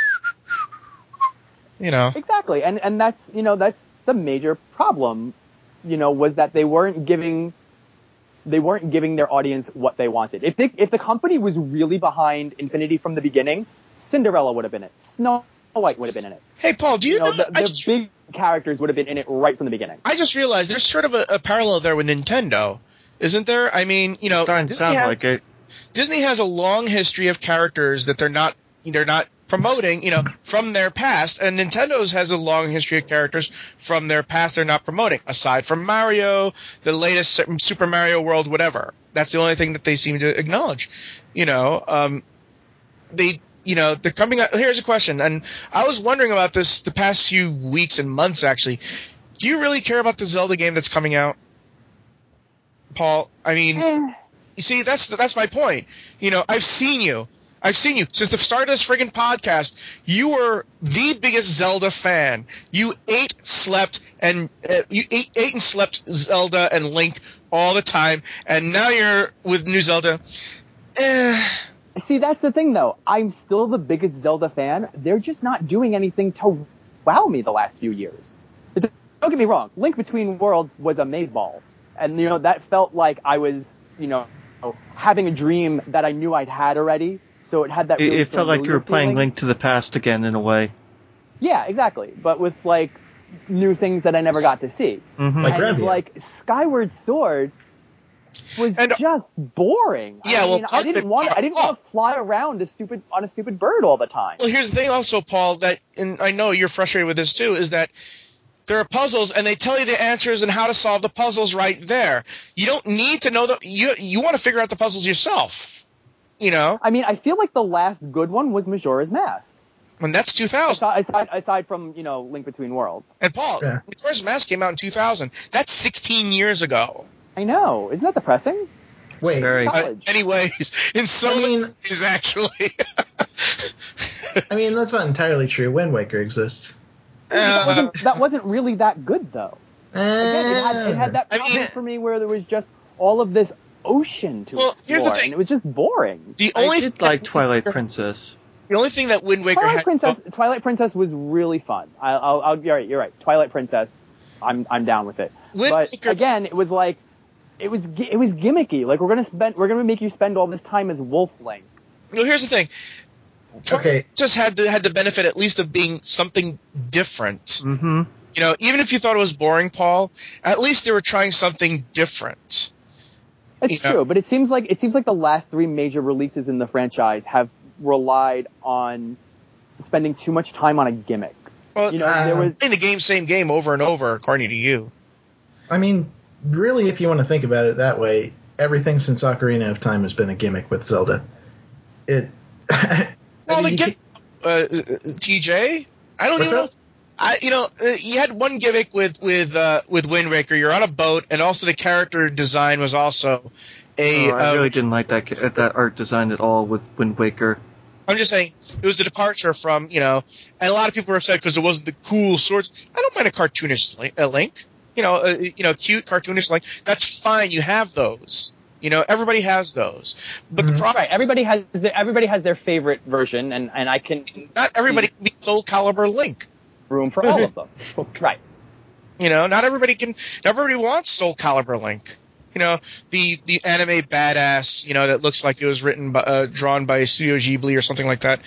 Exactly, and that's, that's the major problem, was that they weren't giving their audience what they wanted. If the company was really behind Infinity from the beginning, Cinderella would have been it. Snow White would have been in it. Hey, Paul, do you know the big characters would have been in it right from the beginning? I just realized there's sort of a parallel there with Nintendo, isn't there? I mean, it's starting to sound like it. Disney has a long history of characters that they're not promoting, from their past, and Nintendo's has a long history of characters from their past they're not promoting, aside from Mario, the latest Super Mario World, whatever. That's the only thing that they seem to acknowledge. They're coming out. Here's a question, and I was wondering about this the past few weeks and months, actually. Do you really care about the Zelda game that's coming out, Paul? I mean, you see, that's my point. I've seen you since the start of this friggin' podcast. You were the biggest Zelda fan. You ate and slept Zelda and Link all the time, and now you're with new Zelda. See, that's the thing, though. I'm still the biggest Zelda fan. They're just not doing anything to wow me the last few years. Don't get me wrong. Link Between Worlds was amazeballs, and that felt like I was having a dream that I knew I'd had already. So it had that. Really it felt like you were playing Link to the Past again in a way. Yeah, exactly. But with like new things that I never got to see. Mm-hmm. Like Skyward Sword was just boring. Yeah, I didn't want to fly around on a stupid bird all the time. Well, here's the thing, also, Paul. And I know you're frustrated with this too. Is that there are puzzles, and they tell you the answers and how to solve the puzzles right there. You don't need to know you want to figure out the puzzles yourself. I feel like the last good one was Majora's Mask. And that's 2000. Aside from, Link Between Worlds. And Paul, Majora's Mask came out in 2000. That's 16 years ago. I know. Isn't that depressing? Wait. Very. Anyways, in so many ways, actually. I mean, that's not entirely true. Wind Waker exists. That wasn't really that good though. Again, it had that problem for me where there was just all of this ocean to explore, here's the thing. and it was just boring. I did like Twilight Princess. The only thing that Wind Waker Twilight Princess was really fun. You're right. Twilight Princess, I'm down with it. Again, it was like, it was gimmicky. Like we're gonna make you spend all this time as Wolf Link. No, here's the thing. Okay. Just had the benefit at least of being something different. Mm-hmm. Even if you thought it was boring, Paul, at least they were trying something different. It's true, but it seems like the last 3 major releases in the franchise have relied on spending too much time on a gimmick. Well, there was playing the same game over and over, according to you. I mean, really, if you want to think about it that way, everything since Ocarina of Time has been a gimmick with Zelda. TJ, I don't even know. You had one gimmick with Wind Waker. You're on a boat, and also the character design was also I really didn't like that art design at all with Wind Waker. I'm just saying it was a departure from and a lot of people were upset because it wasn't the cool swords. I don't mind a cartoonish Link. Cute cartoonish Link. That's fine. You have those. Everybody has those. But the problem, everybody has their favorite version, and I can. Not everybody can be Soul Calibur Link. Room for all of them. Right. Not everybody wants Soul Calibur Link. The anime badass, that looks like it was drawn by Studio Ghibli or something like that.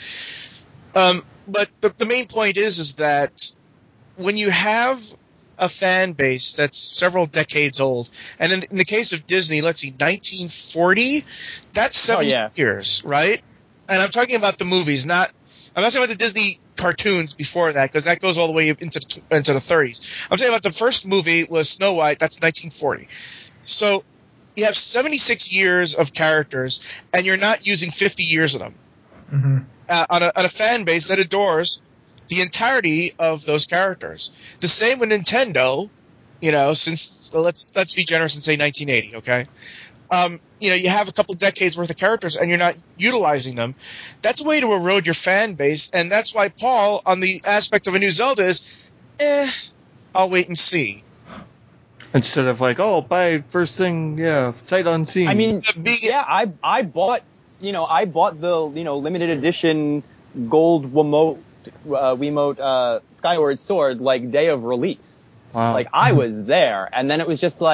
But the main point is that when you have a fan base that's several decades old, and in the case of Disney, let's see, 1940, that's 70 years, right? And I'm talking about the movies, I'm not talking about the Disney cartoons before that, because that goes all the way into the 30s. I'm talking about the first movie was Snow White, that's 1940. So you have 76 years of characters, and you're not using 50 years of them. Mm-hmm. On a fan base that adores the entirety of those characters. The same with Nintendo, since let's be generous and say 1980, okay? You have a couple decades worth of characters and you're not utilizing them. That's a way to erode your fan base, and that's why Paul, on the aspect of a new Zelda, is, I'll wait and see. Instead of buy first thing, sight unseen. I mean, I bought the limited edition gold Wiimote Skyward Sword day of release. Wow. I was there, and then it was just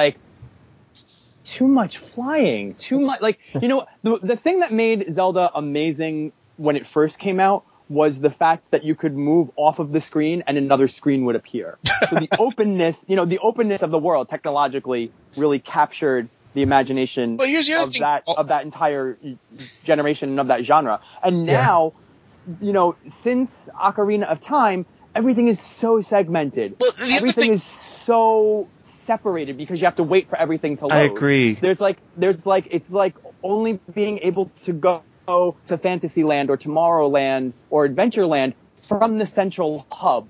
too much flying, too much the thing that made Zelda amazing when it first came out was the fact that you could move off of the screen and another screen would appear. So the openness of the world technologically really captured the imagination of that entire generation and of that genre. And now, since Ocarina of Time, everything is so segmented. Well, everything is so separated because you have to wait for everything to load. I agree. It's like only being able to go to Fantasyland or Tomorrowland or Adventureland from the central hub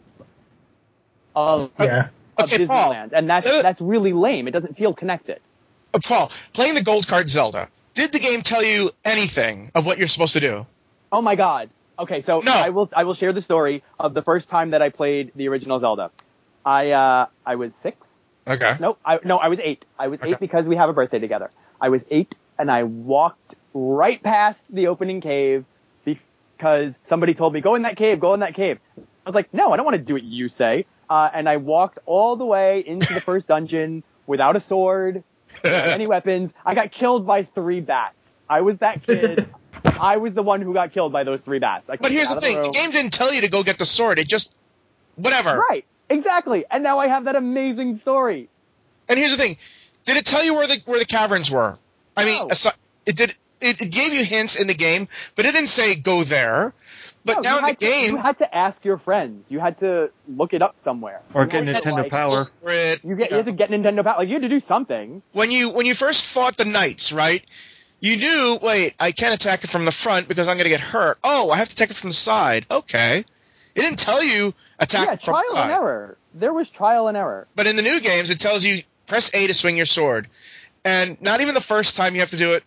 of Disneyland. Paul, and that's really lame. It doesn't feel connected. Paul, playing the Gold Card Zelda, did the game tell you anything of what you're supposed to do? Oh my God. Okay, so no. I will share the story of the first time that I played the original Zelda. I was 6. Okay. I was 8. I was 8 because we have a birthday together. I was 8 and I walked right past the opening cave because somebody told me, go in that cave. I was like, no, I don't want to do what you say. And I walked all the way into the first dungeon without a sword, without any weapons. I got killed by 3 bats. I was that kid. I was the one who got killed by those 3 bats. But here's the thing. The game didn't tell you to go get the sword. It just, whatever. Right. Exactly. And now I have that amazing story. And here's the thing. Did it tell you where the caverns were? I mean, it gave you hints in the game, but it didn't say go there. But now in the game, you had to ask your friends. You had to look it up somewhere. Or get Nintendo Power. You had to get Nintendo Power. You had to do something. When you first fought the knights, right? You knew, wait, I can't attack it from the front because I'm going to get hurt. Oh, I have to attack it from the side. Okay. It didn't tell you attack it from the side. Trial and error. There was trial and error. But in the new games, it tells you press A to swing your sword. And not even the first time you have to do it.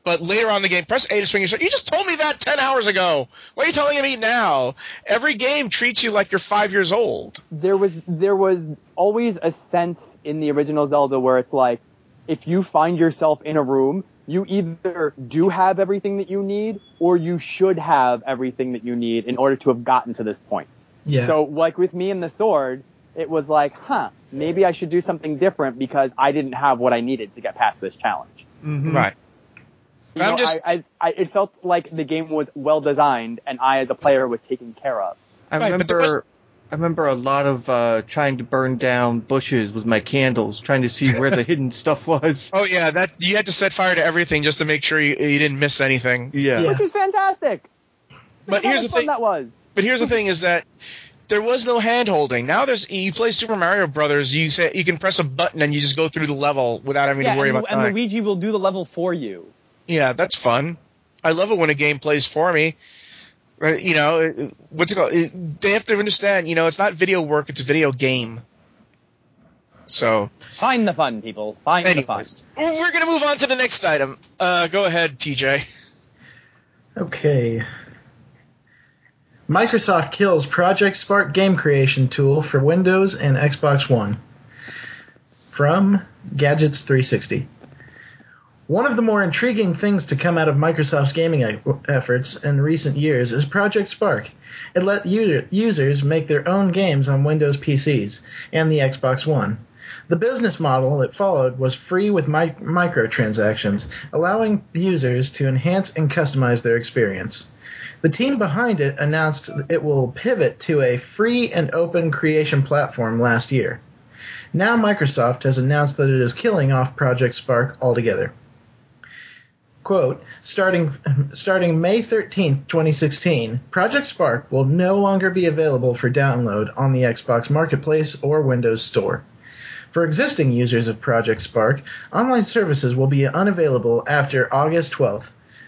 But later on in the game, press A to swing your sword. You just told me that 10 hours ago. Why are you telling me now? Every game treats you like you're 5 years old. There was always a sense in the original Zelda where it's like, if you find yourself in a room, you either do have everything that you need, or you should have everything that you need in order to have gotten to this point. Yeah. So, like with me and the sword, it was like, maybe I should do something different because I didn't have what I needed to get past this challenge. Mm-hmm. Right. You know, it felt like the game was well designed, and I, as a player, was taken care of. I remember a lot of trying to burn down bushes with my candles, trying to see where the hidden stuff was. Oh yeah, that you had to set fire to everything just to make sure you didn't miss anything. Yeah. Which was fantastic. But here's the thing. That was. But here's the thing: is that there was no hand holding. Now you play Super Mario Brothers. You can press a button and you just go through the level without having to worry about time. And Luigi will do the level for you. Yeah, that's fun. I love it when a game plays for me. You know, what's it called? They have to understand, you know, it's not video work, it's a video game. So. Find the fun, people. Find the fun. We're going to move on to the next item. Go ahead, TJ. Okay. Microsoft kills Project Spark game creation tool for Windows and Xbox One. From Gadgets 360. One of the more intriguing things to come out of Microsoft's gaming efforts in recent years is Project Spark. It let users make their own games on Windows PCs and the Xbox One. The business model it followed was free with microtransactions, allowing users to enhance and customize their experience. The team behind it announced it will pivot to a free and open creation platform last year. Now Microsoft has announced that it is killing off Project Spark altogether. Quote, starting May 13th, 2016, Project Spark will no longer be available for download on the Xbox Marketplace or Windows Store. For existing users of Project Spark, online services will be unavailable after August 12th,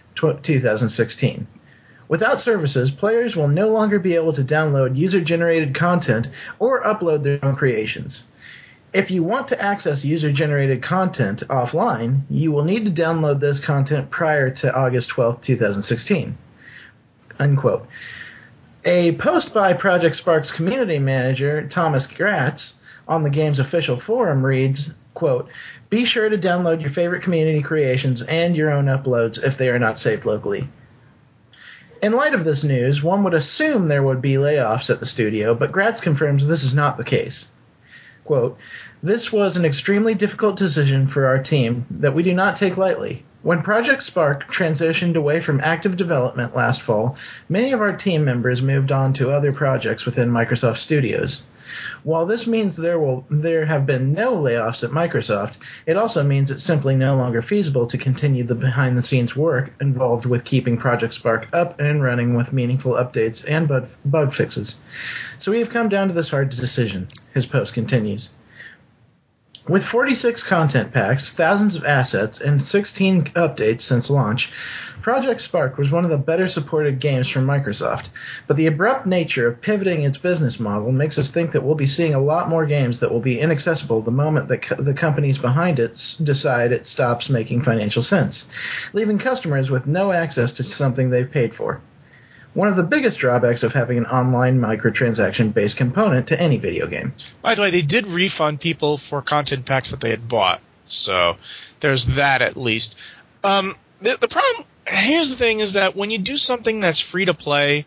2016. Without services, players will no longer be able to download user-generated content or upload their own creations. If you want to access user-generated content offline, you will need to download this content prior to August 12, 2016. Unquote. A post by Project Spark's community manager, Thomas Gratz, on the game's official forum reads, quote, be sure to download your favorite community creations and your own uploads if they are not saved locally. In light of this news, one would assume there would be layoffs at the studio, but Gratz confirms this is not the case. Quote, this was an extremely difficult decision for our team that we do not take lightly. When Project Spark transitioned away from active development last fall, many of our team members moved on to other projects within Microsoft Studios. While this means there have been no layoffs at Microsoft, it also means it's simply no longer feasible to continue the behind-the-scenes work involved with keeping Project Spark up and running with meaningful updates and bug fixes. So we have come down to this hard decision, his post continues. With 46 content packs, thousands of assets, and 16 updates since launch, Project Spark was one of the better supported games from Microsoft, but the abrupt nature of pivoting its business model makes us think that we'll be seeing a lot more games that will be inaccessible the moment that the companies behind it decide it stops making financial sense, leaving customers with no access to something they've paid for. One of the biggest drawbacks of having an online microtransaction-based component to any video game. By the way, they did refund people for content packs that they had bought, so there's that at least. The problem, here's the thing, is that when you do something that's free to play,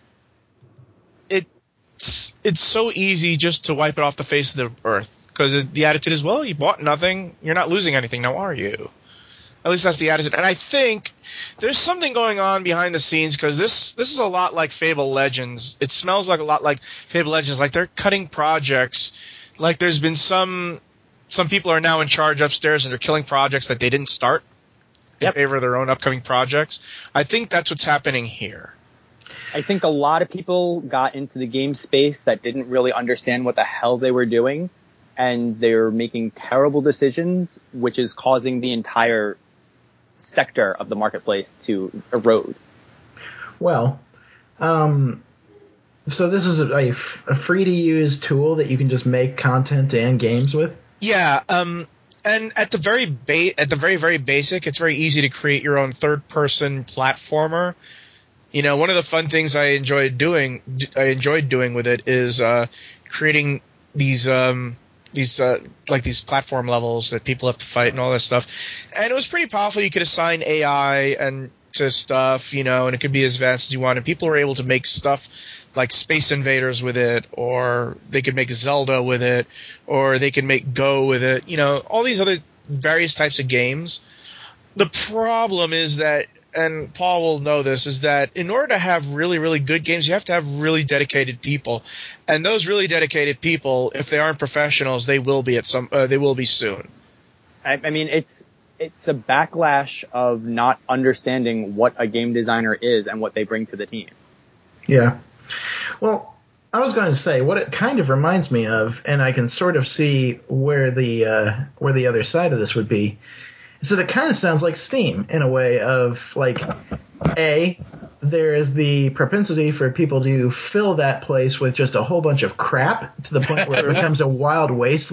it's so easy just to wipe it off the face of the earth, because the attitude is, well, you bought nothing, you're not losing anything, now are you? At least that's the attitude. And I think there's something going on behind the scenes, because this is a lot like Fable Legends. It smells like a lot like Fable Legends. Like they're cutting projects. Like there's been some people are now in charge upstairs and they're killing projects that they didn't start in favor of their own upcoming projects. I think that's what's happening here. I think a lot of people got into the game space that didn't really understand what the hell they were doing, and they're making terrible decisions, which is causing the entire sector of the marketplace to erode. Well, so this is a free-to-use tool that you can just make content and games with? Yeah, And at the very very basic, it's very easy to create your own third-person platformer. You know, one of the fun things I enjoyed doing with it is creating these platform levels that people have to fight and all that stuff. And it was pretty powerful. You could assign AI and to stuff, you know, and it could be as vast as you want. And people were able to make stuff like Space Invaders with it, or they could make Zelda with it, or they could make Go with it. You know, all these other various types of games. The problem is that, and Paul will know this, is that in order to have really, really good games, you have to have really dedicated people. And those really dedicated people, if they aren't professionals, they will be soon. I mean, it's a backlash of not understanding what a game designer is and what they bring to the team. Yeah. Well, I was going to say what it kind of reminds me of, and I can sort of see where the other side of this would be, is that it kind of sounds like Steam in a way of like, there is the propensity for people to fill that place with just a whole bunch of crap to the point where it becomes a wild west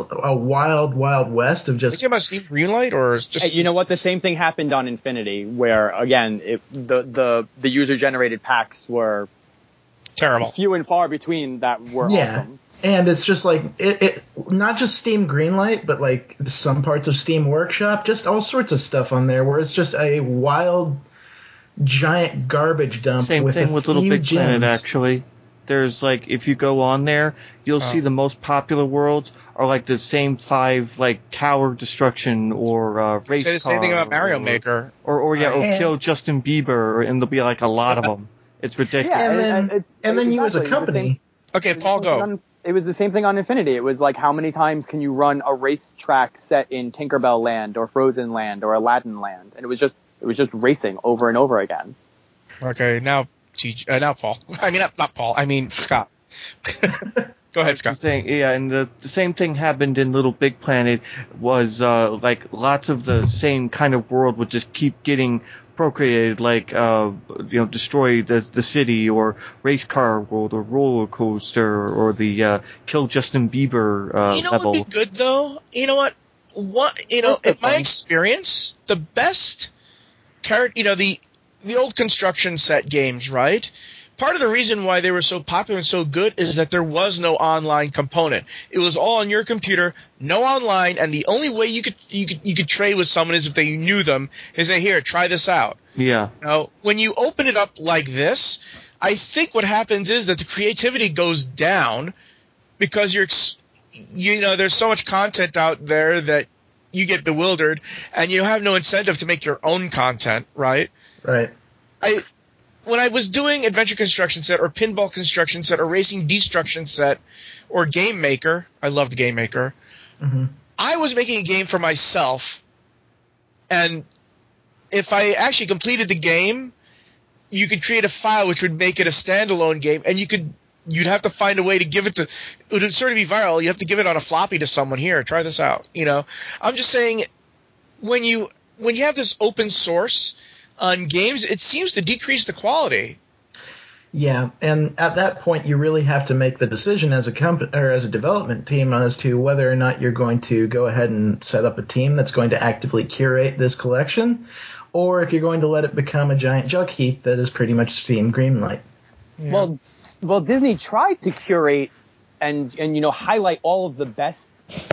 of just. Are you talking about Steam Greenlight, or just? Hey, you know what? The same thing happened on Infinity, where again, the user generated packs were terrible, few and far between that were awesome. And it's just like it not just Steam Greenlight, but like some parts of Steam Workshop, just all sorts of stuff on there where it's just a wild, giant garbage dump. Same with thing a with few Little Big gems. Planet, actually. There's like, if you go on there, you'll see the most popular worlds are like the same 5, like tower destruction or race car. Say the same thing about Mario Maker. Or kill Justin Bieber, and there'll be like a lot of them. It's ridiculous. Yeah, and then you as a company. Okay, Paul, go. It was the same thing on Infinity. It was like, how many times can you run a racetrack set in Tinkerbell Land or Frozen Land or Aladdin Land? And it was just racing over and over again. Okay, now Paul. I mean, not Paul. I mean, Scott. Go ahead, Scott. And the same thing happened in Little Big Planet. Was like lots of the same kind of world would just keep getting procreated, like destroy the city, or race car world, or roller coaster, or the kill Justin Bieber you know level. what would be good though? You know what? In my experience, the best the old construction set games, right? Part of the reason why they were so popular and so good is that there was no online component. It was all on your computer, no online, and the only way you could trade with someone is if they knew them. Is say, here, try this out. Yeah. Now, when you open it up like this, I think what happens is that the creativity goes down because there's so much content out there that you get bewildered, and you have no incentive to make your own content, right? Right. When I was doing Adventure Construction Set or Pinball Construction Set or Racing Destruction Set or Game Maker, I loved Game Maker, I was making a game for myself, and if I actually completed the game, you could create a file which would make it a standalone game, and you'd have to find a way to give it to, it would sort of be viral, you have to give it on a floppy to someone, here, try this out, I'm just saying, when you have this open source on games, it seems to decrease the quality. Yeah, and at that point, you really have to make the decision as a company or as a development team as to whether or not you're going to go ahead and set up a team that's going to actively curate this collection, or if you're going to let it become a giant junk heap that is pretty much Steam Greenlight. Yeah. Well, Disney tried to curate and highlight all of the best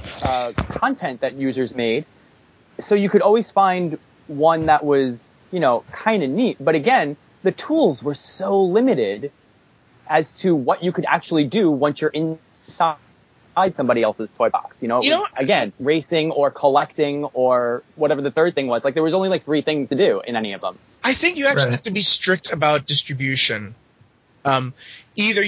content that users made, so you could always find one that was kind of neat. But again, the tools were so limited as to what you could actually do once you're inside somebody else's toy box. Again, racing or collecting or whatever the third thing was. Like, there was only like 3 things to do in any of them. I think you actually have to be strict about distribution. Either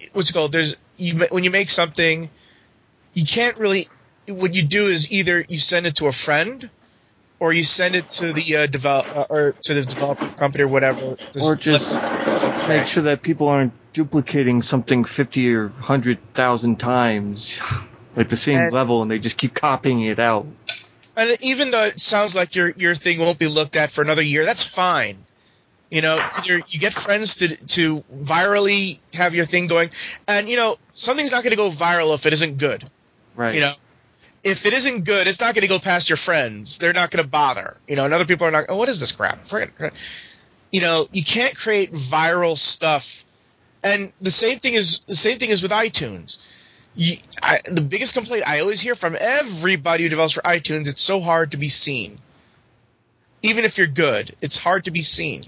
when you make something, you can't really, what you do is either you send it to a friend, or you send it to the developer company or whatever. Or just make sure that people aren't duplicating something 50 or 100,000 times, like the same level, and they just keep copying it out. And even though it sounds like your thing won't be looked at for another year, that's fine. Either you get friends to virally have your thing going, and something's not going to go viral if it isn't good. Right. if it isn't good, it's not going to go past your friends. They're not going to bother. And other people are not, oh, what is this crap? You can't create viral stuff. And the same thing is with iTunes. The biggest complaint I always hear from everybody who develops for iTunes, it's so hard to be seen. Even if you're good, it's hard to be seen.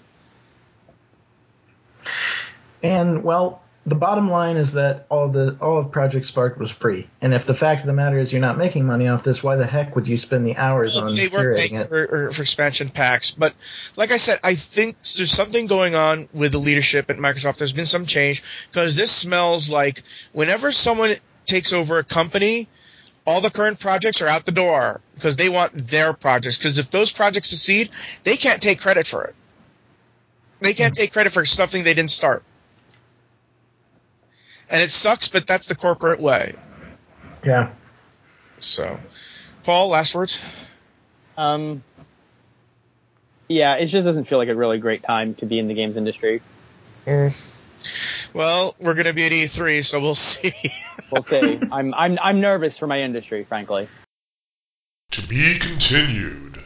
And, well, the bottom line is that all of Project Spark was free. And if the fact of the matter is you're not making money off this, why the heck would you spend the hours on they were curating paying it? for expansion packs. But like I said, I think there's something going on with the leadership at Microsoft. There's been some change because this smells like whenever someone takes over a company, all the current projects are out the door because they want their projects. Because if those projects succeed, they can't take credit for it. They can't take credit for something they didn't start. And it sucks, but that's the corporate way. Yeah. So, Paul, last words? Yeah, it just doesn't feel like a really great time to be in the games industry. Well, we're going to be at E3, so we'll see. We'll see. I'm nervous for my industry, frankly. To be continued.